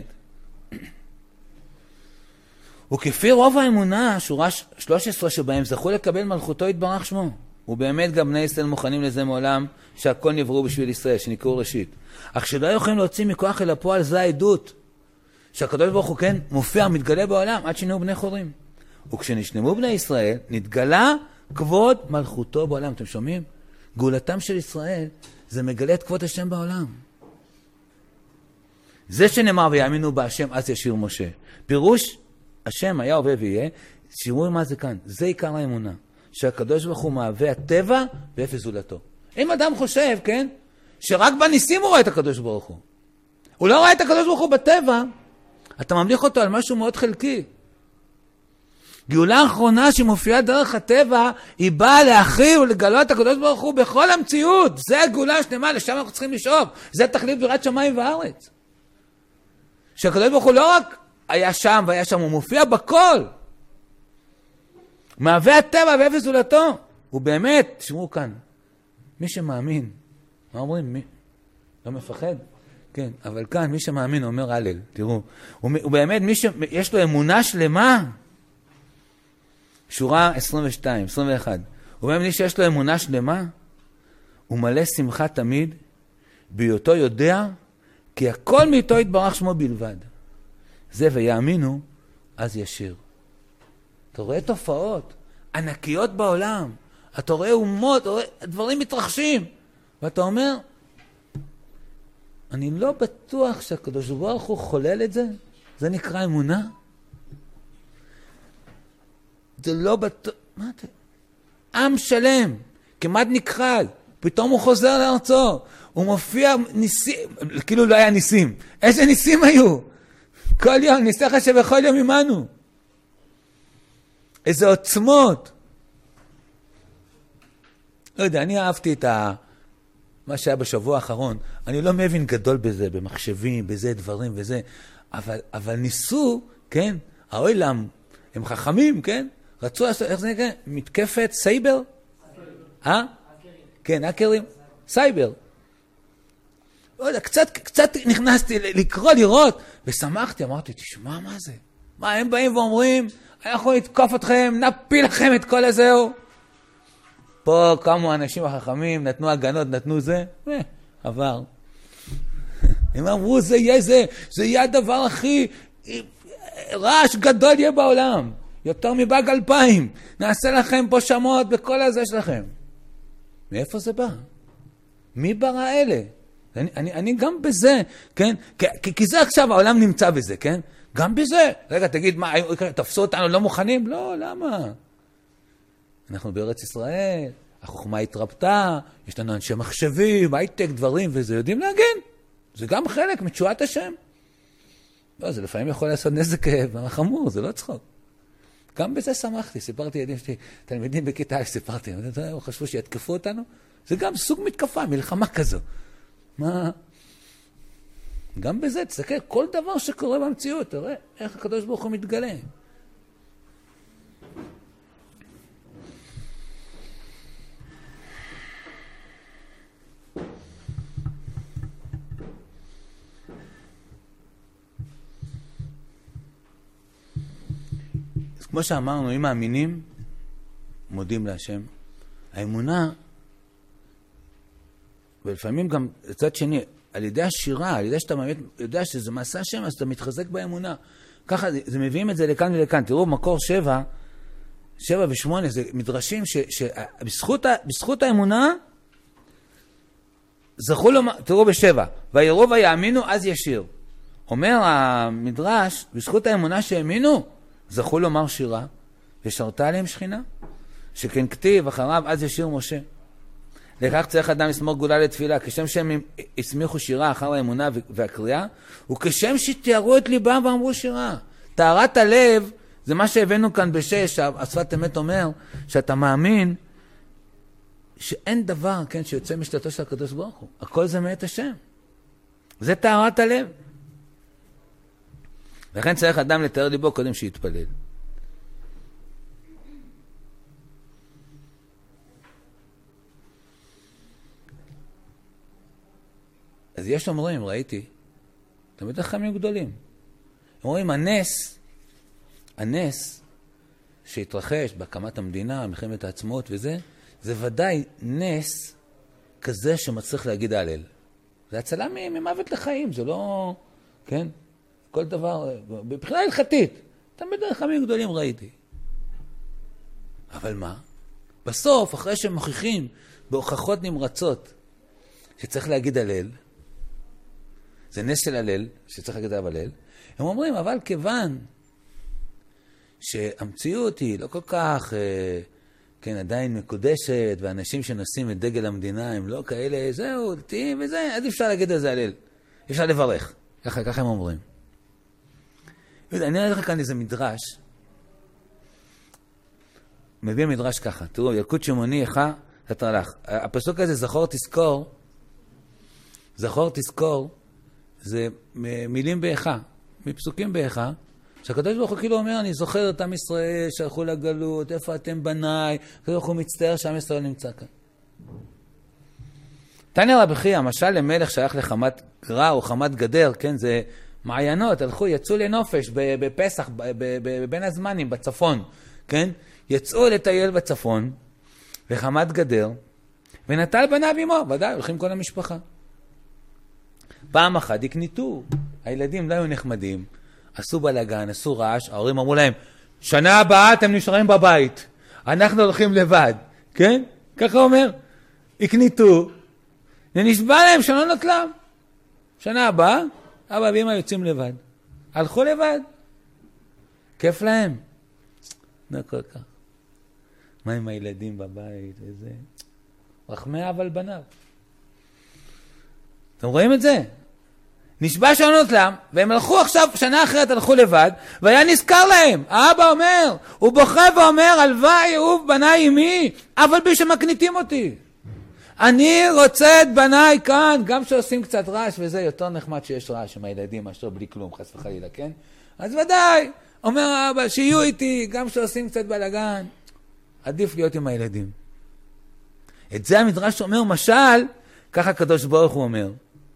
וכפי רוב האמונה, שורה 13 שבהם זכו לקבל מלכותו יתברך שמו. ובאמת גם בני ישראל מוכנים לזה מעולם, שהכל נבראו בשביל ישראל, שנקראו ראשית. אך שלא יכולים להוציא מכוח אל הפועל, זה העדות. שהקדוש ברוך הוא כן מופיע, מתגלה בעולם, עד שנהיו בני חורים. וכשנשנמו בני ישראל, נתגלה כבוד מלכותו בעולם. אתם שומעים? גאולתם של ישראל, זה מגלה את כבוד השם בעולם. זה שנאמר ויאמינו בהשם, אז ישיר משה. פירוש, השם היה הווה ויהיה, שיראו מה זה כאן. זה עיקר האמונה. שהקדוש ברוך הוא מהווה הטבע ואפס זולתו. אם אדם חושב, כן, שרק בניסים הוא רואה את הקדוש ברוך הוא. הוא לא רואה את הקדוש ברוך הוא בטבע, אתה ממליך אותו על משהו מאוד חלקי. גאולה האחרונה שמופיעה דרך הטבע, היא באה להכריע ולגלות את הקדוש ברוך הוא בכל המציאות. זה הגאולה השלמה, לשם אנחנו צריכים לשאוף. זה תכלית בריאת שמיים וארץ. שהקדוש ברוך הוא לא רק היה שם והיה שם, הוא מופיע בכל. מהווה הטבע ואפס זולתו. הוא באמת, תשמעו כאן, מי שמאמין, מה אומרים? מי? לא מפחד? כן, אבל כאן מי שמאמין אומר הלל, תראו. הוא באמת, מי שיש לו אמונה שלמה, שורה 22, 21. הוא באמת מי שיש לו אמונה שלמה, הוא מלא שמחה תמיד, בהיותו יודע, כי הכל מאיתו יתברך שמו בלבד. זה ויאמינו, אז ישיר. אתה רואה תופעות ענקיות בעולם, אתה רואה אומות, דברים מתרחשים, ואתה אומר, אני לא בטוח שהקדוש ברוך הוא חולל את זה, זה נקרא אמונה. זה לא בטוח, מה אתה? עם שלם, כמעט נכחד, פתאום הוא חוזר לארצו, הוא מופיע ניסים, כאילו לא היה ניסים, איזה ניסים היו? כל יום, ניסך שבכל יום עמנו. איזה עוצמות. לא יודע, אני אהבתי את מה שהיה בשבוע האחרון. אני לא מבין גדול בזה, במחשבים, בזה דברים וזה. אבל ניסו, כן, העולם, הם חכמים, כן? רצו לעשות, איך זה נקרא? מתקפת סייבר? כן, האקרים. סייבר. לא יודע, קצת נכנסתי לקרוא, לראות, ושמחתי, אמרתי, תשמע מה זה? מה, הם באים ואומרים, אנחנו נתקוף אתכם, נפיל לכם את כל הזהו. פה קמו האנשים החכמים, נתנו הגנות, נתנו זה, עבר. הם אמרו, זה יהיה הדבר הכי, רעש גדול יהיה בעולם, יותר מבאג 2000, נעשה לכם פה שמות בכל הזה שלכם. מאיפה זה בא? מי ברא אלה? אני גם בזה, כן? כי זה עכשיו העולם נמצא בזה, כן? גם בזה. רגע, תגיד, מה, תפסו אותנו לא מוכנים? לא, למה? אנחנו בארץ ישראל, החוכמה התרבתה, יש לנו אנשי מחשבים, הייטק, דברים, וזה יודעים להגן. זה גם חלק מתשועת השם. לא, זה לפעמים יכול לעשות נזק חמור, זה לא צחוק. גם בזה שמחתי, סיפרתי ילדים שלי, תלמידים בכיתה, סיפרתי, הם חשבו שיתקפו אותנו, זה גם סוג מתקפה, מלחמה כזו. מה? גם בזה, תסתכל, כל דבר שקורה במציאות, תראה איך הקדוש ברוך הוא מתגלה. אז כמו שאמרנו, אם מאמינים, מודים להשם. האמונה, ולפעמים גם לצד שני, על ידי השירה, על ידי שאתה באמת יודע שזה מעשה השם, אז אתה מתחזק באמונה. ככה, זה מביאים את זה לכאן ולכאן. תראו, מקור 7 ו8, זה מדרשים שבזכות האמונה, זכו לו, תראו ב7, ויראו ויאמינו אז ישיר. אומר המדרש, בזכות האמונה שהאמינו, זכו לומר שירה, ושרתה עליהם שכינה, שכן כתיב אחריו אז ישיר משה. לכך צריך אדם לסמוך גאולה לתפילה, כשם שהם הסמיכו שירה אחר האמונה והקריאה, וכשם שתיארו את ליבם ואמרו שירה. טהרת הלב, זה מה שהבאנו כאן ב6, השפת אמת אומר, שאתה מאמין שאין דבר, כן, שיוצא משלטו של הקדוש ברוך הוא. הכל זה מאת השם. זה טהרת הלב. לכן צריך אדם לתאר ליבו קודם שיתפלל. אז יש אומרים, ראיתי, תמיד חכמים גדולים. אומרים, הנס שהתרחש בהקמת המדינה, מלחמת העצמאות וזה, זה ודאי נס כזה שמצליח להגיד הלל. זה הצלה ממוות לחיים, זה לא, כן? כל דבר, בבחינה הלכתית, תמיד חכמים גדולים ראיתי. אבל מה? בסוף, אחרי שהם מוכיחים בהוכחות נמרצות שצריך להגיד הלל, זה נס של הלל, שצריך להגיד עליו הלל, הם אומרים, אבל כיוון שהמציאות היא לא כל כך, כן, עדיין מקודשת, ואנשים שנושאים את דגל המדינה הם לא כאלה, זהו, דתיים וזה, אז אפשר להגיד על זה הלל. אפשר לברך. ככה הם אומרים. אני אראה לך כאן איזה מדרש, מביא מדרש ככה, תראו, ילקוט שמעוני איכה תתרלך. הפסוק הזה, זכור תזכור, זה מילים באיכה, מפסוקים באיכה, שהקדוש ברוך הוא כאילו אומר, אני זוכר את עם ישראל שהלכו לגלות, איפה אתם בניי, הקדוש ברוך הוא מצטער שעם ישראל נמצא כאן. תניא רבי חייא, המשל למלך שייך לחמת גרע או חמת גדר, כן, זה מעיינות, הלכו, יצאו לנופש בפסח, בין הזמנים, בצפון, כן, יצאו לטייל בצפון, לחמת גדר, ונטל בניו עמו, ודאי, הולכים כל המשפחה. פעם אחת הקניטו, הילדים לא היו נחמדים, עשו בלגן, עשו רעש, ההורים אמרו להם, שנה הבאה אתם נשארים בבית, אנחנו הולכים לבד, כן? ככה אומר, הקניטו, ונשבע להם שלא נוטלם. שנה הבאה, אבא ואמא יוצאים לבד. הלכו לבד. כיף להם. לא כל כך. מה עם הילדים בבית וזה? רחמי אב על בניו. אתם רואים את זה? נשבע שלא נוטלם, והם הלכו עכשיו, שנה אחרת הלכו לבד, והיה נזכר להם. האבא אומר, הוא בוכה ואומר, הלוואי אהוב בניי עמי, אבל בי שמקניטים אותי. אני רוצה את בניי כאן, גם שעושים קצת רעש, וזה יותר נחמד שיש רעש עם הילדים, מאשר בלי כלום, חס וחלילה, כן? אז ודאי, אומר האבא, שיהיו איתי, גם שעושים קצת בלגן, עדיף להיות עם הילדים. את זה המדרש אומר, משל, ככה הקדוש ברוך הוא אומר.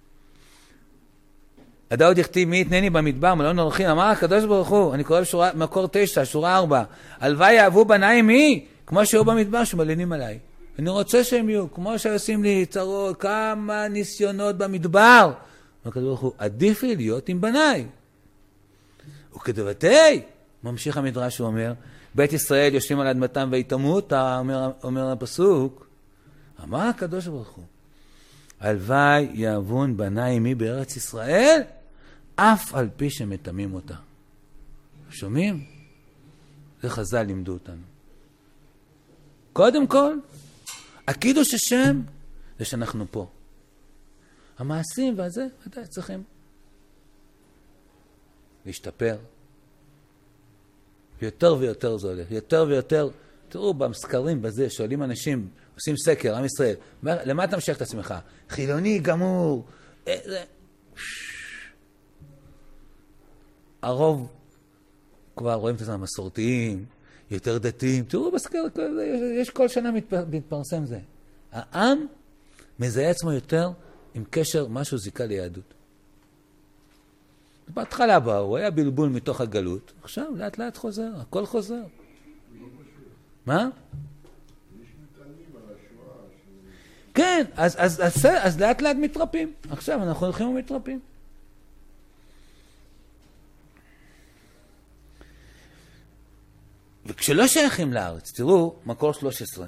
הדאוד יכתיב מי יתנני במדבר, מלון הולכים, אמר הקדוש ברוך הוא, אני קורא במקור 9, שורה 4, הלוואי יאהבו בניי מי, כמו שהיו במדבר שמלינים עליי. אני רוצה שהם יהיו, כמו שעושים לי צרות, כמה ניסיונות במדבר. הקדוש ברוך הוא, עדיף לי להיות עם בניי. וכדבתי, ממשיך המדרש הוא אומר, בית ישראל יושבים על אדמתם ויתמות, אומר הפסוק, אמר הקדוש ברוך הוא, הלוואי יאהבון בניי עמי בארץ ישראל, אף על פי שמתמים אותה. שומעים? זה חז"ל לימדו אותנו. קודם כל, הקידוש השם זה שאנחנו פה. המעשים והזה, ודאי צריכים להשתפר. יותר ויותר זה הולך. יותר ויותר, תראו במסקרים בזה, שואלים אנשים, עושים סקר, עם ישראל, למה אתה משך את עצמך? חילוני גמור. הרוב כבר רואים את זה המסורתיים, יותר דתיים. תראו בסקר, יש כל שנה מתפרסם זה. העם מזהה עצמו יותר עם קשר משהו זיקה ליהדות. בהתחלה בא, הוא היה בלבול מתוך הגלות, עכשיו לאט לאט חוזר, הכל חוזר. מה? כן, אז לאט לאט מתרפים. עכשיו אנחנו הולכים ומתרפים. וכשלא שייכים לארץ, תראו, מקור 13.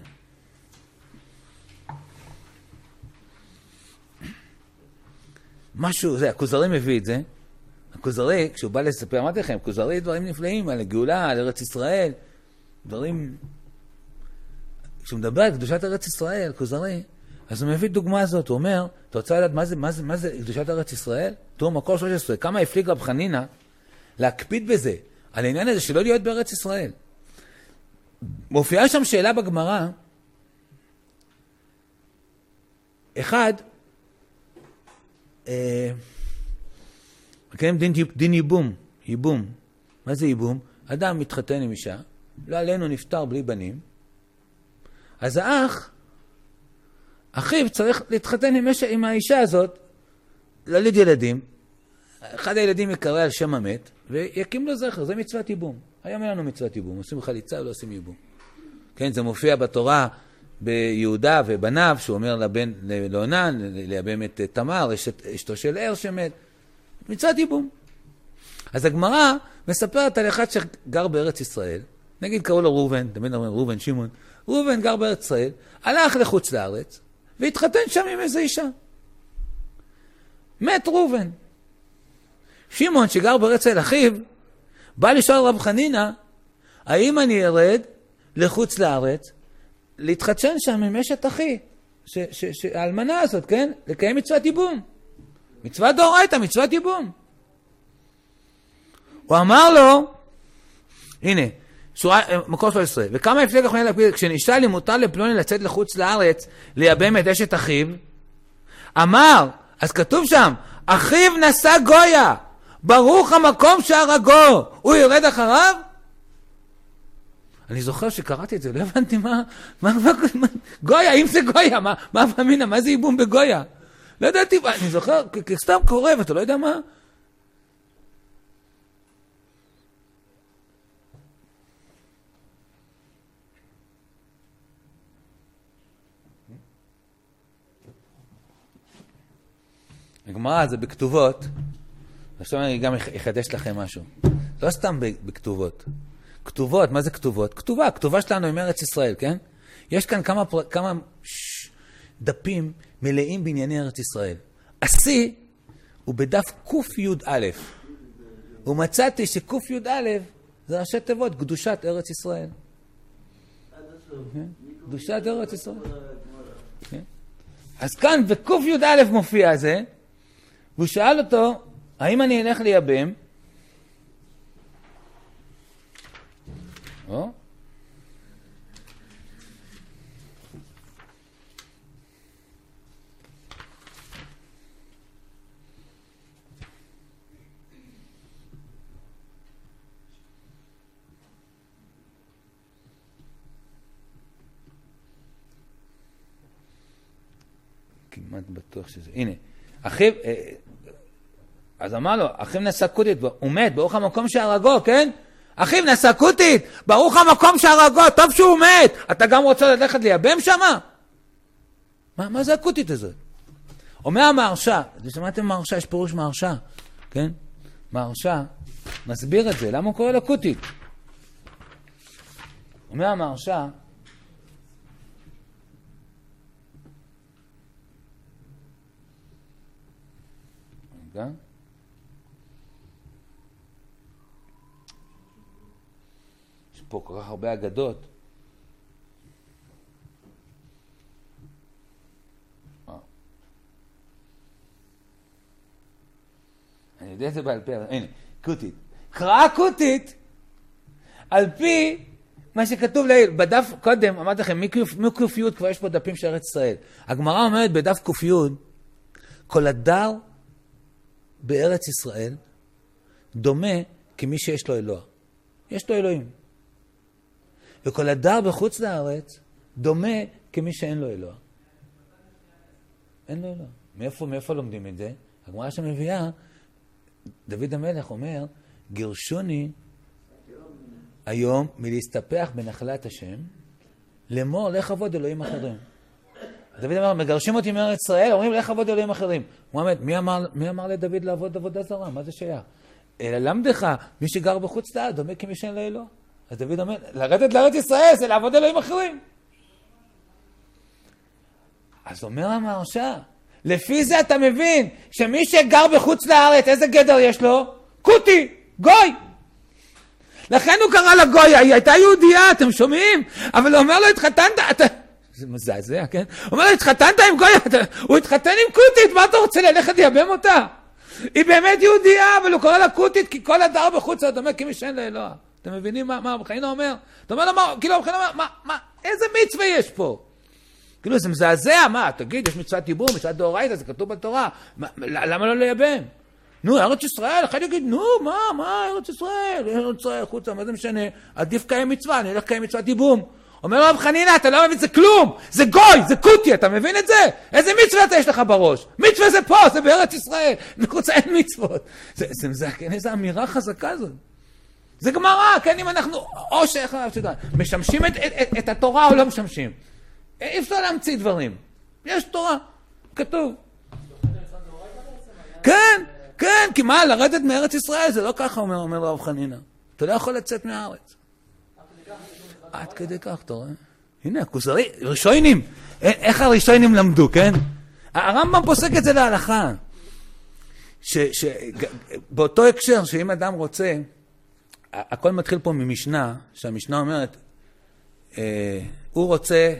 משהו, זה, הכוזרי מביא את זה. הכוזרי, כשהוא בא לספר, אמרתי לכם, הכוזרי דברים נפלאים על הגאולה, על ארץ ישראל, דברים... כשהוא מדבר על קדושת ארץ ישראל, הכוזרי, אז הוא מביא דוגמה הזאת, הוא אומר, אתה רוצה לדעת מה זה קדושת ארץ ישראל? תראו, מקור 13, כמה הפליג רב חנינא להקפיד בזה, על העניין הזה שלא להיות בארץ ישראל. מופיעה שם שאלה בגמרא, אחד, מקיים דין ייבום. מה זה ייבום? אדם מתחתן עם אישה, לא עלינו נפטר בלי בנים, אז אחיו צריך להתחתן עם האישה הזאת להוליד ילדים, אחד הילדים יקרא על שם המת, ויקים לו זכר, זה מצוות ייבום. היום אין לנו מצוות ייבום, עושים חליצה ולא עושים ייבום. כן, זה מופיע בתורה ביהודה ובניו, שהוא אומר לבן, לאונן, לייבם את תמר, אשתו של ער שמת. מצוות ייבום. אז הגמרא מספרת על אחד שגר בארץ ישראל, נגיד קראו לו ראובן, תמיד אומרים ראובן, שמעון. ראובן גר בארץ ישראל, הלך לחוץ לארץ, והתחתן שם עם איזו אישה. מת ראובן. שמעון שגר בארץ ישראל, אחיו, בא לשאול רב חנינא, האם אני ארד לחוץ לארץ, להתחתן שם עם אשת אחי, האלמנה הזאת, כן? לקיים מצוות ייבום. מצוות דאורייתא, מצוות ייבום. הוא אמר לו, הנה, מקור 13, וכמה הפלג אחרונה להקפיד, כשנשאל לי מותר לפלוני לצאת לחוץ לארץ, לייבם את אשת אחיו, אמר, אז כתוב שם, אחיו נשא גויה, ברוך המקום שהרגו, הוא יורד אחריו? אני זוכר שקראתי את זה, לא הבנתי מה גויה, אם זה גויה, מה פעמינה, מה זה ייבום בגויה? לא ידעתי, אני זוכר, כסתם קורא, ואתה לא יודע מה? הגמרא זה בכתובות, עכשיו אני גם אחדש לכם משהו. לא סתם בכתובות. כתובות, מה זה כתובות? כתובה שלנו עם ארץ ישראל, כן? יש כאן כמה דפים מלאים בענייני ארץ ישראל. השיא הוא בדף ק"י"א. ומצאתי שק"י"א זה ראשי תיבות, קדושת ארץ ישראל. קדושת ארץ ישראל. אז כאן בק"י"א מופיע זה, והוא שאל אותו, האם אני אלך לייבם? או? כמעט בטוח שזה, הנה, אחיו, אז אמר לו, אחיו נשא כותית, הוא מת, ברוך המקום שהרגו, כן? אחיו נשא כותית, ברוך המקום שהרגו, טוב שהוא מת, אתה גם רוצה ללכת לייבם שמה? מה זה הכותית הזאת? אומר המהרש"א, שמעתם מהרש"א, יש פירוש מהרש"א, כן? מהרש"א מסביר את זה, למה הוא קורא לו כותית? אומר המהרש"א, רגע, יש פה כל כך הרבה אגדות. אני יודע את זה בעל פה, הנה, כותית. קראה כותית על פי מה שכתוב לעיל. בדף קודם, אמרתי לכם, מק"י כבר יש פה דפים של ארץ ישראל. הגמרא אומרת בדף ק"י, כל הדר בארץ ישראל דומה כמי שיש לו אלוה. יש לו אלוהים. וכל הדר בחוץ לארץ דומה כמי שאין לו אלוה. אין לו אלוה. מאיפה לומדים את זה? הגמרא שמביאה, דוד המלך אומר, גירשוני היום מלהסתפח בנחלת השם, לאמור לך עבוד אלוהים אחרים. דוד אמר, מגרשים אותי מארץ ישראל, אומרים לך עבוד אלוהים אחרים. מוחמד, מי אמר לדוד לעבוד עבודה זרה? מה זה שייך? אלא למדך, מי שגר בחוץ לארץ, דומה כמי שאין לו אלוה. אז דוד אומר, לרדת לארץ ישראל זה לעבוד אלוהים אחרים. אז אומר המהרש"א, לפי זה אתה מבין שמי שגר בחוץ לארץ, איזה גדר יש לו? כותי, גוי. לכן הוא קרא לה גוי, היא הייתה יהודייה, אתם שומעים? אבל הוא אומר לו, התחתנת, זה מזעזע, כן? הוא אומר לו, התחתנת עם גוי, הוא התחתן עם כותית, מה אתה רוצה ללכת לייבם אותה? היא באמת יהודייה, אבל הוא קורא לה כותית, כי כל הדר בחוץ לארץ דומה כמי שאין לה אלוה. אתם מבינים מה רב חנינא אומר? אתה אומר לו, כאילו רב חנינא אומר, איזה מצווה יש פה? כאילו זה מזעזע, מה? תגיד, יש מצוות ייבום, מצוות דאורייתא, זה כתוב בתורה. למה לא לייבם? נו, ארץ ישראל, אחד יגיד, נו, מה, ארץ ישראל, חוצה, מה זה משנה? עדיף קיים מצווה, אני הולך קיים מצוות ייבום. אומר לו רב חנינא, אתה לא מבין, זה כלום, זה גוי, זה קוטי, אתה מבין את זה? איזה מצווה אתה יש לך בראש? מצווה זה פה, זה בארץ ישראל, מחוץ אין מצוות. איזו אמירה חזקה זאת. זה גמרא, כן, אם אנחנו, או משמשים את התורה או לא משמשים. אי אפשר להמציא דברים. יש תורה, כתוב. כן, כן, כי מה, לרדת מארץ ישראל, זה לא ככה, אומר רב חנינא. אתה לא יכול לצאת מהארץ. עד כדי כך, אתה רואה? הנה, הכוזרי, ראשונים. איך הראשונים למדו, כן? הרמב"ם פוסק את זה להלכה. באותו הקשר, שאם אדם רוצה, הכל מתחיל פה ממשנה, שהמשנה אומרת, הוא רוצה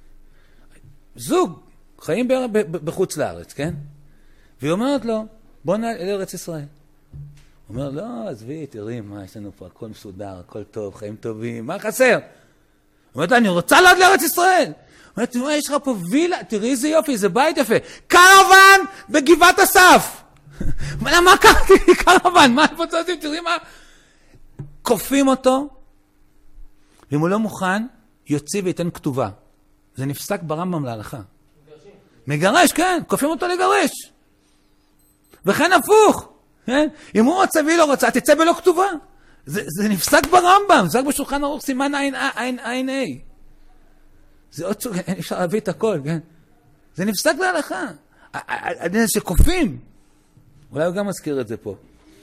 זוג, חיים בחוץ לארץ, כן? והיא אומרת לו, בוא נעלה לארץ ישראל. הוא אומר, לא, עזבי, תראי, מה, יש לנו פה הכל מסודר, הכל טוב, חיים טובים, מה חסר? הוא אומרת לו, אני רוצה לעלות לארץ ישראל. הוא אומר, יש לך פה וילה, תראי איזה יופי, איזה בית יפה. קרוון בגבעת אסף. הוא אומר, מה קראתי? קרוון, מה איפה צועדים? תראי מה. קופים אותו, ואם הוא לא מוכן, יוציא וייתן כתובה. זה נפסק ברמב"ם להלכה. מגרש, כן, קופים אותו לגרש. וכן הפוך. כן? אם הוא רוצה והיא לא רוצה, תצא בלא כתובה. זה נפסק ברמב"ם, נפסק בשולחן ערוך סימן עין A. זה עוד סוג, אין אפשר להביא את הכל, כן? זה נפסק להלכה. הדין שקופים. אולי הוא גם מזכיר את זה פה.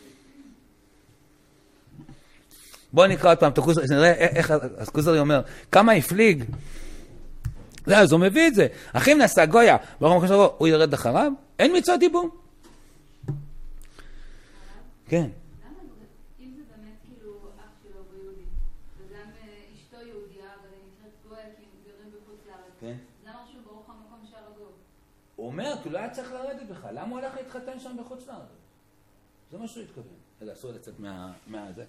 בואו נקרא עוד פעם, נראה איך הכוזרי אומר, כמה הפליג. אז הוא מביא את זה. אחים נעשה גויה, הוא ירד אחריו, אין מצוות דיבור. כן. אם זה באמת כאילו אח שלו ביהודי, וגם אשתו יהודיה, אבל היא נקראת גויה כי הם גרים בחוץ לארץ. כן. זה אמר שהוא ברוך המקום שער הגוב. הוא אומר, כי לא היה צריך לרדת בכלל. למה הוא הולך להתחתן שם בחוץ לארץ? זה מה שהוא התכוון. אלא אסור לצאת מהזה.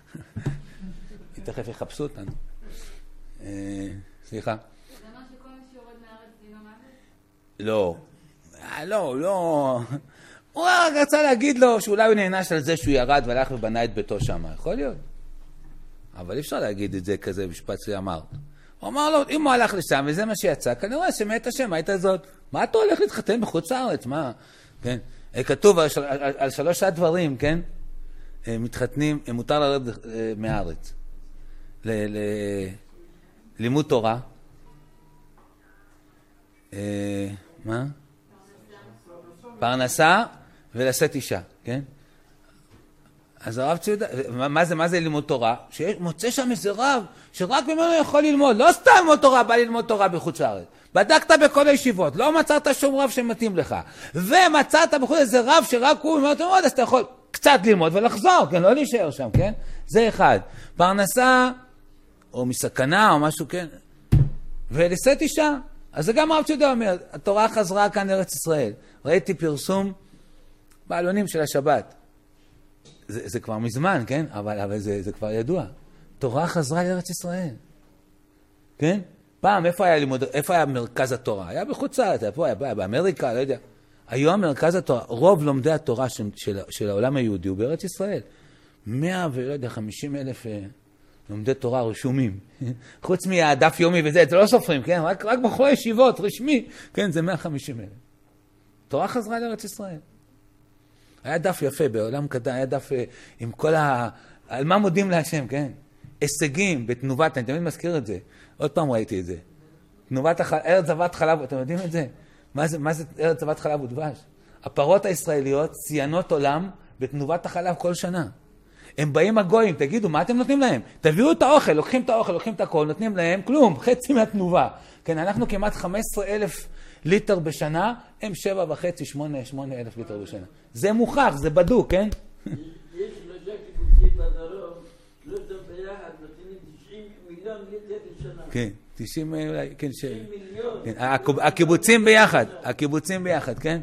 תכף יחפשו אותנו. סליחה. זה אמר שכל מי שיורד מהארץ דינו מוות? לא. הוא רק רצה להגיד לו שאולי הוא נענש על זה שהוא ירד והלך ובנה את ביתו שם. יכול להיות. אבל אי אפשר להגיד את זה כזה משפט שאמר. הוא אמר לו, אם הוא הלך לשם וזה מה שיצא, כנראה שמת השם, היית זאת. מה אתה הולך להתחתן בחוץ לארץ? מה? כן. כתוב על 3 דברים, כן? מתחתנים, מותר לרדת מהארץ. לימוד תורה. מה? פרנסה ולשאת אישה, כן? אז הרב ציודה, מה זה לימוד תורה? שמוצא שם איזה רב שרק ממנו יכול ללמוד, לא סתם ללמוד תורה, בא ללמוד תורה בחוץ לארץ. בדקת בכל הישיבות, לא מצאת שום רב שמתאים לך. ומצאת בחוץ איזה רב שרק הוא אומר, אז אתה יכול קצת ללמוד ולחזור, כן? לא להישאר שם, כן? זה אחד. פרנסה, או מסכנה, או משהו, כן? ולשאת אישה. אז זה גם הרב ציודה אומר, התורה חזרה כאן לארץ ישראל. ראיתי פרסום בעלונים של השבת. זה כבר מזמן, כן? אבל זה כבר ידוע. תורה חזרה לארץ ישראל. כן? פעם, איפה היה מרכז התורה? היה בחוץ לארץ, היה באמריקה, לא יודע. היום מרכז התורה, רוב לומדי התורה של העולם היהודי הוא בארץ ישראל. 150,000 לומדי תורה רשומים. חוץ מהדף יומי וזה, זה לא סופרים, כן? רק בחורי ישיבות, רשמי, כן? זה 150,000. תורה חזרה לארץ ישראל. היה דף יפה בעולם קדם, היה דף עם כל על מה מודים להשם, כן? הישגים בתנובת, אני תמיד מזכיר את זה. עוד פעם ראיתי את זה. תנובת ארץ זבת חלב, אתם יודעים את זה? מה זה ארץ זבת חלב ודבש? הפרות הישראליות ציינות עולם בתנובת החלב כל שנה. הם באים הגויים, תגידו, מה אתם נותנים להם? תביאו את האוכל, לוקחים את האוכל, לוקחים את הכל, נותנים להם כלום, חצי מהתנובה. כן, אנחנו כמעט 15,000 ליטר בשנה, הם 7,500-8,000 ליטר בשנה. זה מוכח, זה בדוק, כן? יש 3 קיבוצים בדרום, לא טוב ביחד, נותנים 90 מיליון ליטר בשנה. כן, 90 אולי, כן, 90 מיליון. הקיבוצים ביחד, כן?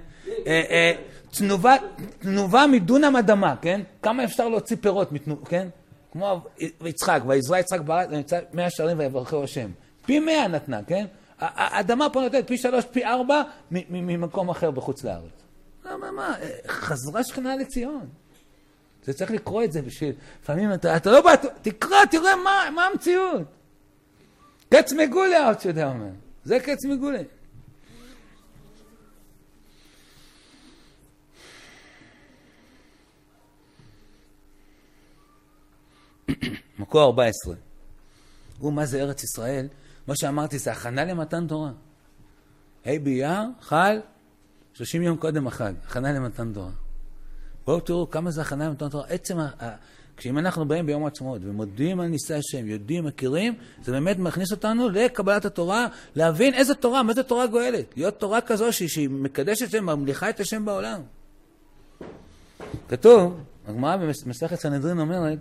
תנובה מדונם אדמה, כן? כמה אפשר להוציא פירות, כן? כמו יצחק, ויזרע יצחק בארץ, נמצא 100 שערים ויברכהו השם. פי 100 נתנה, כן? האדמה פה נותנת פי 3, פי 4 ממקום אחר בחוץ לארץ. מה? חזרה שכנה לציון. זה צריך לקרוא את זה בשביל... לפעמים אתה לא בא, תקרא, תראה מה המציאות. קץ מגולה, עוד שיודע אומר. זה קץ מגולה. מקור 14. מה זה ארץ ישראל? מה שאמרתי זה הכנה למתן תורה. ה' באייר חל 30 יום קודם החג, הכנה למתן תורה. בואו תראו כמה זה הכנה למתן תורה. עצם, כשאם אנחנו באים ביום העצמאות ומודים על ניסי השם, יודעים, מכירים, זה באמת מכניס אותנו לקבלת התורה, להבין איזה תורה, מה זה תורה גואלת. להיות תורה כזו שהיא מקדשת שם, ממליכה את השם בעולם. כתוב, הגמרא במסכת סנהדרין אומרת,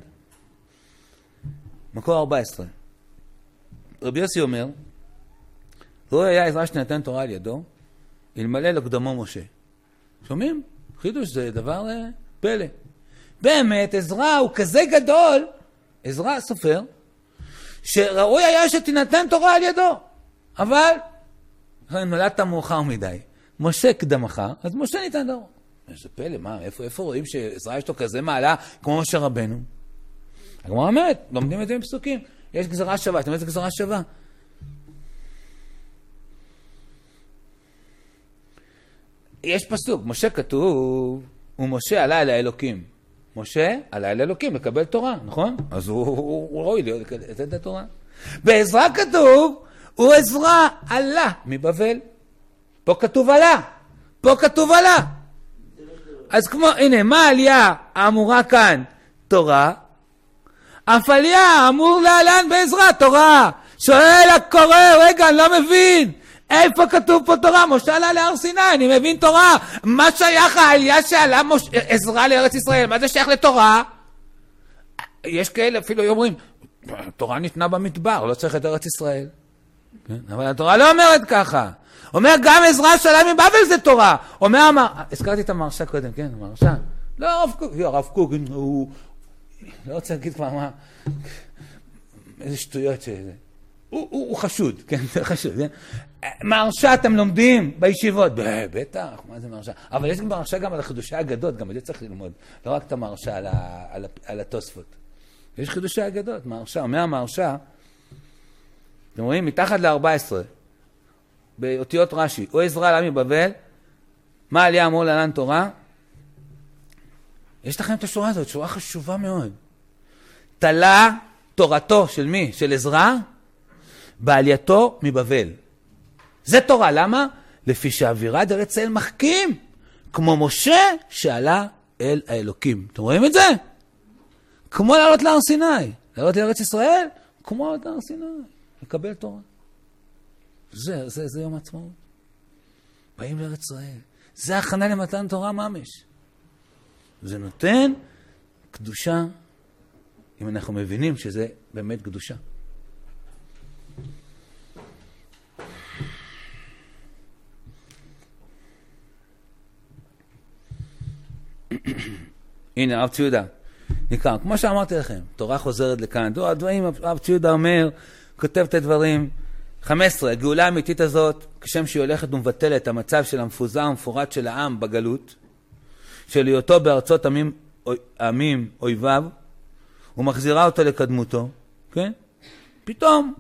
מקור 14. רבי יוסי אומר, לא היה עזרא שנתן תורה על ידו, אלמלא לקדמו משה. שומעים? חידוש זה דבר פלא. באמת, עזרא הוא כזה גדול, עזרא סופר, שראוי היה שתינתן תורה על ידו. אבל, נולדת מאוחר מדי. משה קדמך, אז משה ניתן תורה. זה פלא, מה? איפה רואים שעזרא יש לו כזה מעלה כמו משה רבנו? הגמרא אומרת, לומדים את זה בפסוקים. יש גזרה שווה, אתם יודעים את גזרה שווה? יש פסוק, משה כתוב, ומשה עלה אל האלוקים. משה עלה אל האלוקים לקבל תורה, נכון? אז הוא ראוי לתת את התורה. בעזרא כתוב, הוא עזרא עלה מבבל. פה כתוב עלה. פה כתוב עלה. אז כמו, הנה, מה העלייה האמורה כאן? תורה. אף עלייה אמור להלן בעזרא תורה. שואל הקורא, רגע, אני לא מבין. איפה כתוב פה תורה? משה עלה להר סיני, אני מבין תורה. מה שייך העלייה שעלה עזרא לארץ ישראל? מה זה שייך לתורה? יש כאלה אפילו אומרים, תורה ניתנה במדבר, לא צריך את ארץ ישראל. אבל התורה לא אומרת ככה. אומר גם עזרא שעלה מבבל זה תורה. אומר, הזכרתי את המרשה קודם, כן, המרשה. לא, הרב קוק, הוא לא רוצה להגיד כבר מה, איזה שטויות שזה. הוא חשוד, כן, זה חשוד, כן? מרשה אתם לומדים בישיבות, בטח, מה זה מרשה? אבל יש גם מרשה גם על חידושי אגדות, גם את זה צריך ללמוד, לא רק את המרשה על התוספות. יש חידושי אגדות, מרשה, אומר המרשה, אתם רואים, מתחת ל-14, באותיות רש"י, או עזרא עלה מבבל, מה עלייה אמור להלן תורה? יש לכם את השורה הזאת, שורה חשובה מאוד. תלה תורתו של מי? של עזרא, בעלייתו מבבל. זה תורה, למה? לפי שהאווירה דארץ ישראל מחכים, כמו משה שעלה אל האלוקים. אתם רואים את זה? כמו לעלות להר סיני. לעלות לארץ ישראל, כמו לעלות להר סיני. לקבל תורה. זה יום העצמאות. באים לארץ ישראל. זה הכנה למתן תורה ממש. זה נותן קדושה, אם אנחנו מבינים שזה באמת קדושה. הנה, הרב ציודה, נקרא, כמו שאמרתי לכם, תורה חוזרת לכאן, הדברים, הרב ציודה אומר, כותב את הדברים, 15, הגאולה האמיתית הזאת, כשם שהיא הולכת ומבטלת את המצב של המפוזר המפורט של העם בגלות, של היותו בארצות עמים אויביו, ומחזירה אותו לקדמותו, כן? פתאום,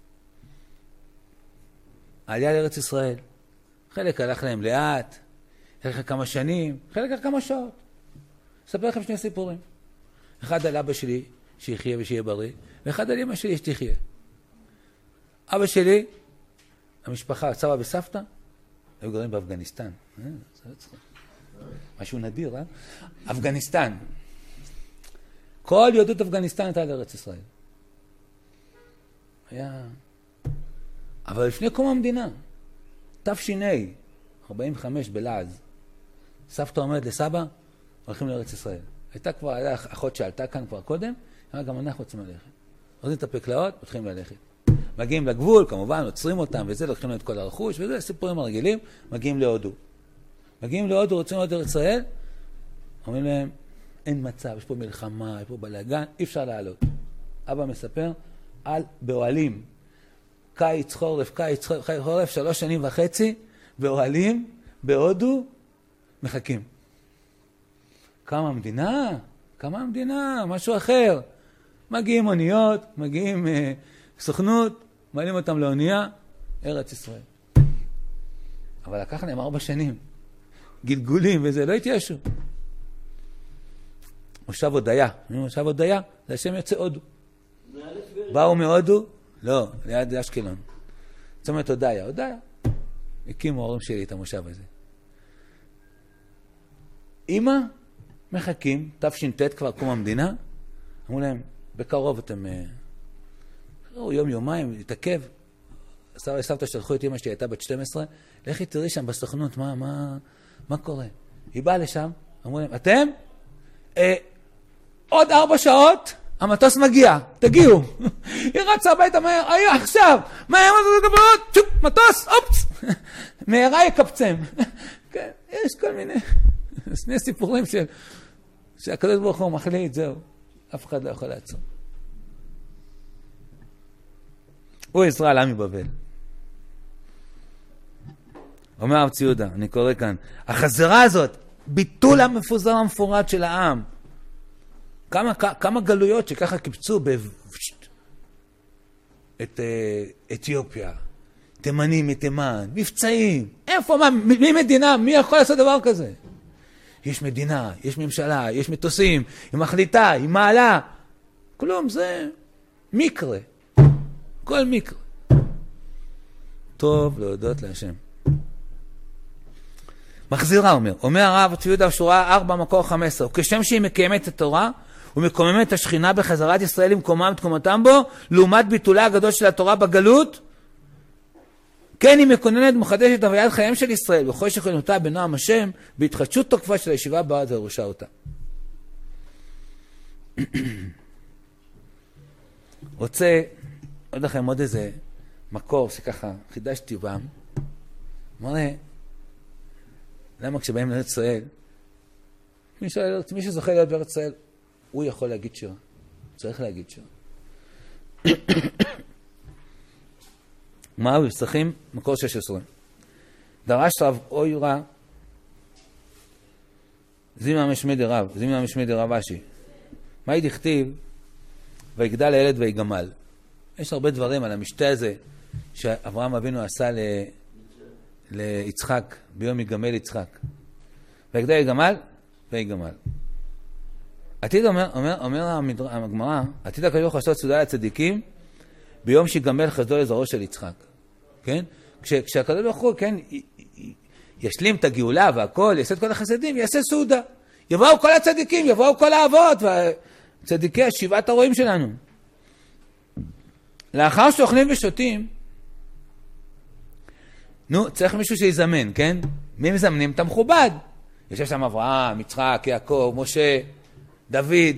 העלייה לארץ ישראל, חלק הלך להם לאט, חלק כמה שנים, חלק כמה שעות. אספר לכם שני סיפורים. אחד על אבא שלי, שיחיה ושיהיה בריא, ואחד על אמא שלי, שתחיה. אבא שלי, המשפחה, סבא וסבתא, היו גרים באפגניסטן. משהו נדיר, אה? אפגניסטן. כל יהדות אפגניסטן הייתה לארץ ישראל. היה... אבל לפני קום המדינה, תש"ע, 45 בלעז, סבתא אומרת לסבא, הולכים לארץ ישראל. הייתה כבר, היה אחות שעלתה כאן כבר קודם, גם אנחנו רוצים ללכת. עוזים את הפקלאות, מתחילים ללכת. מגיעים לגבול, כמובן, עוצרים אותם וזה, לוקחים לו את כל הרכוש, וזה סיפורים הרגילים, מגיעים להודו. מגיעים להודו, רוצים לעוד לארץ ישראל, אומרים להם, אין מצב, יש פה מלחמה, יש פה בלגן, אי אפשר לעלות. אבא מספר על באוהלים, קיץ, חורף, 3.5 שנים, באוהלים, בהודו, מחכים. קמה המדינה, משהו אחר. מגיעים אוניות, מגיעים סוכנות, מעלים אותם לאונייה, ארץ ישראל. אבל לקח להם 4 שנים. גלגולים וזה, לא התיישו. מושב הודיה. מושב הודיה, זה השם יוצא הודו. באו מהודו? לא, ליד אשקלון. צומת הודיה. הודיה. הקימו ההורים שלי את המושב הזה. אמא, מחכים, תש"ט כבר קום המדינה, אמרו להם, בקרוב אתם... יום, יומיים, התעכב. סבא וסבתא שלחו את אמא שלי, הייתה בת 12, לכי תראי שם בסוכנות, מה קורה? היא באה לשם, אמרו להם, אתם? עוד 4 שעות, המטוס מגיע, תגיעו. היא רצה הביתה מהר, עכשיו, מהר, מטוס, אופס. מהרה יקפצם. כן, יש כל מיני, שני סיפורים שהקדוש ברוך הוא מחליט, זהו, אף אחד לא יכול לעצור. הוא עזרא לעם מבבל. אומר הרב צבי יהודה, אני קורא כאן, החזרה הזאת, ביטול המפוזר המפורד של העם. כמה גלויות שככה קיבצו את אתיופיה, תימנים מתימן, מבצעים, איפה, מי מדינה, מי יכול לעשות דבר כזה? יש מדינה, יש ממשלה, יש מטוסים, היא מחליטה, היא מעלה, כלום, זה מקרה, כל מקרה. טוב להודות להשם. מחזירה אומר הרב צבי יהודה שורה 4 מקור 15, וכשם שהיא מקיימת את התורה ומקוממת את השכינה בחזרת ישראל למקומם ותקומתם בו, לעומת ביטולה הגדול של התורה בגלות, כן היא מקוננת ומחדשת הוויית חייהם של ישראל, וכל שכנותה בנועם השם, בהתחדשות תוקפה של הישיבה בארץ וירושה אותה. רוצה עוד לכם עוד איזה מקור שככה חידשתי בם, מראה, למה כשבאים לארץ ישראל, מי שזוכה להיות בארץ ישראל, הוא יכול להגיד שיר. צריך להגיד שיר. מה הוא? יפסחים? מקור 16. דרש רב אוירה, זימא משמי דרב אשי. מה היא דכתיב? ויגדל הילד ויגמל. יש הרבה דברים על המשתה הזה, שאברהם אבינו עשה ליצחק, ביום יגמל יצחק. ויגדל יגמל ויגמל. עתיד אומר הגמרא, עתיד הקדוש ברוך הוא לעשות סעודה לצדיקים ביום שיגמל חסדו לזרעו של יצחק. כן? כשהקדוש ברוך הוא, כן, ישלים את הגאולה והכל, יעשה את כל החסדים, יעשה סעודה. יבואו כל הצדיקים, יבואו כל האבות, והצדיקי 7 הרועים שלנו. לאחר שאוכלים ושותים, צריך מישהו שיזמן, כן? מי מזמנים? את המכובד. יושב שם אברהם, יצחק, יעקב, משה, דוד.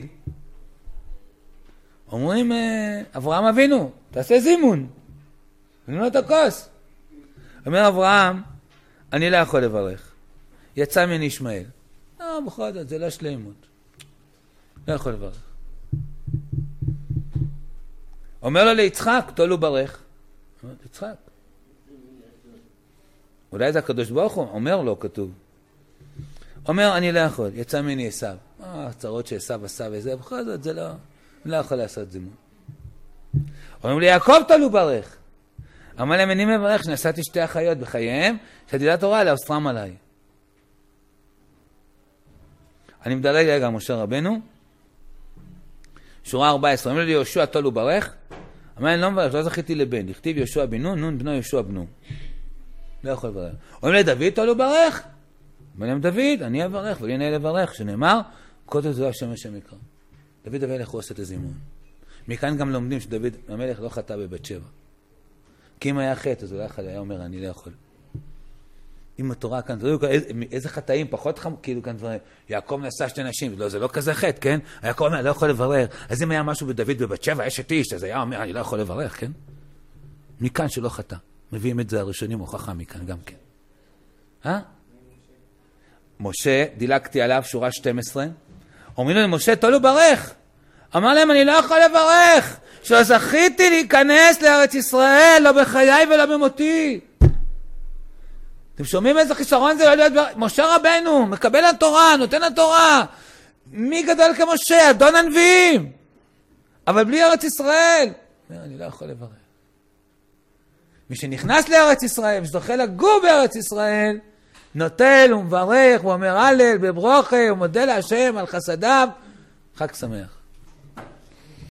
אומרים, אברהם אבינו, תעשה זימון. נתנו את הכוס. אומר אברהם, אני לא יכול לברך. יצא ממני ישמעאל. לא, בכל זאת, זה לא שלמות. לא יכול לברך. אומר לו ליצחק, תולו ברך. אומר, יצחק. אולי זה הקדוש ברוך הוא, אומר לו, כתוב. אומר, אני לא יכול, יצא ממני עשיו. הצרות שעשיו עשה וזה, בכל זאת, זה לא יכול לעשות זימון. אומרים לי, יעקב תולו ברך. אמר להם, אני מברך שנשאתי 2 אחיות בחייהם, שתדע תורה לאוסרם עליי. אני מדלג רגע משה רבנו, שורה 14, אומרים לי, יהושע תולו ברך. אמר לי, אני לא מברך, לא זכיתי לבן, לכתיב יהושע בנו, נון בנו יהושע בנו. לא יכול לברך. אומרים לי, דוד תולו ברך. אמר להם, דוד, אני אברך, ולי נהיה לברך, שנאמר, קודם זה השם השם יקרא. דוד המלך הוא עושה את הזימון. מכאן גם לומדים שדוד המלך לא חטא בבת שבע. כי אם היה חטא, אז הוא היה אומר, אני לא יכול. אם התורה כאן, איזה חטאים, פחות כאילו כאן דברים, יעקב נשא 2 נשים, לא, זה לא כזה חטא, כן? יעקב אומר, לא יכול לברך. אז אם היה משהו בדוד בבת שבע, אשת איש, אז היה אומר, אני לא יכול לברך, כן? מכאן שלא חטא. מביאים את זה הראשונים הוכחה מכאן גם כן. משה, דילגתי עליו, שורה 12. אומרים לו, משה, תולו ברך. אמר להם, אני לא יכול לברך. שלא זכיתי להיכנס לארץ ישראל, לא בחיי ולא במותי. אתם שומעים איזה חיסרון זה? משה רבנו, מקבל התורה, נותן התורה. מי גדול כמשה? אדון הנביאים. אבל בלי ארץ ישראל. אומר, אני לא יכול לברך. מי שנכנס לארץ ישראל וזוכה לגור בארץ ישראל, נוטל ומברך ואומר הלל בברוכה ומודה להשם על חסדיו. חג שמח.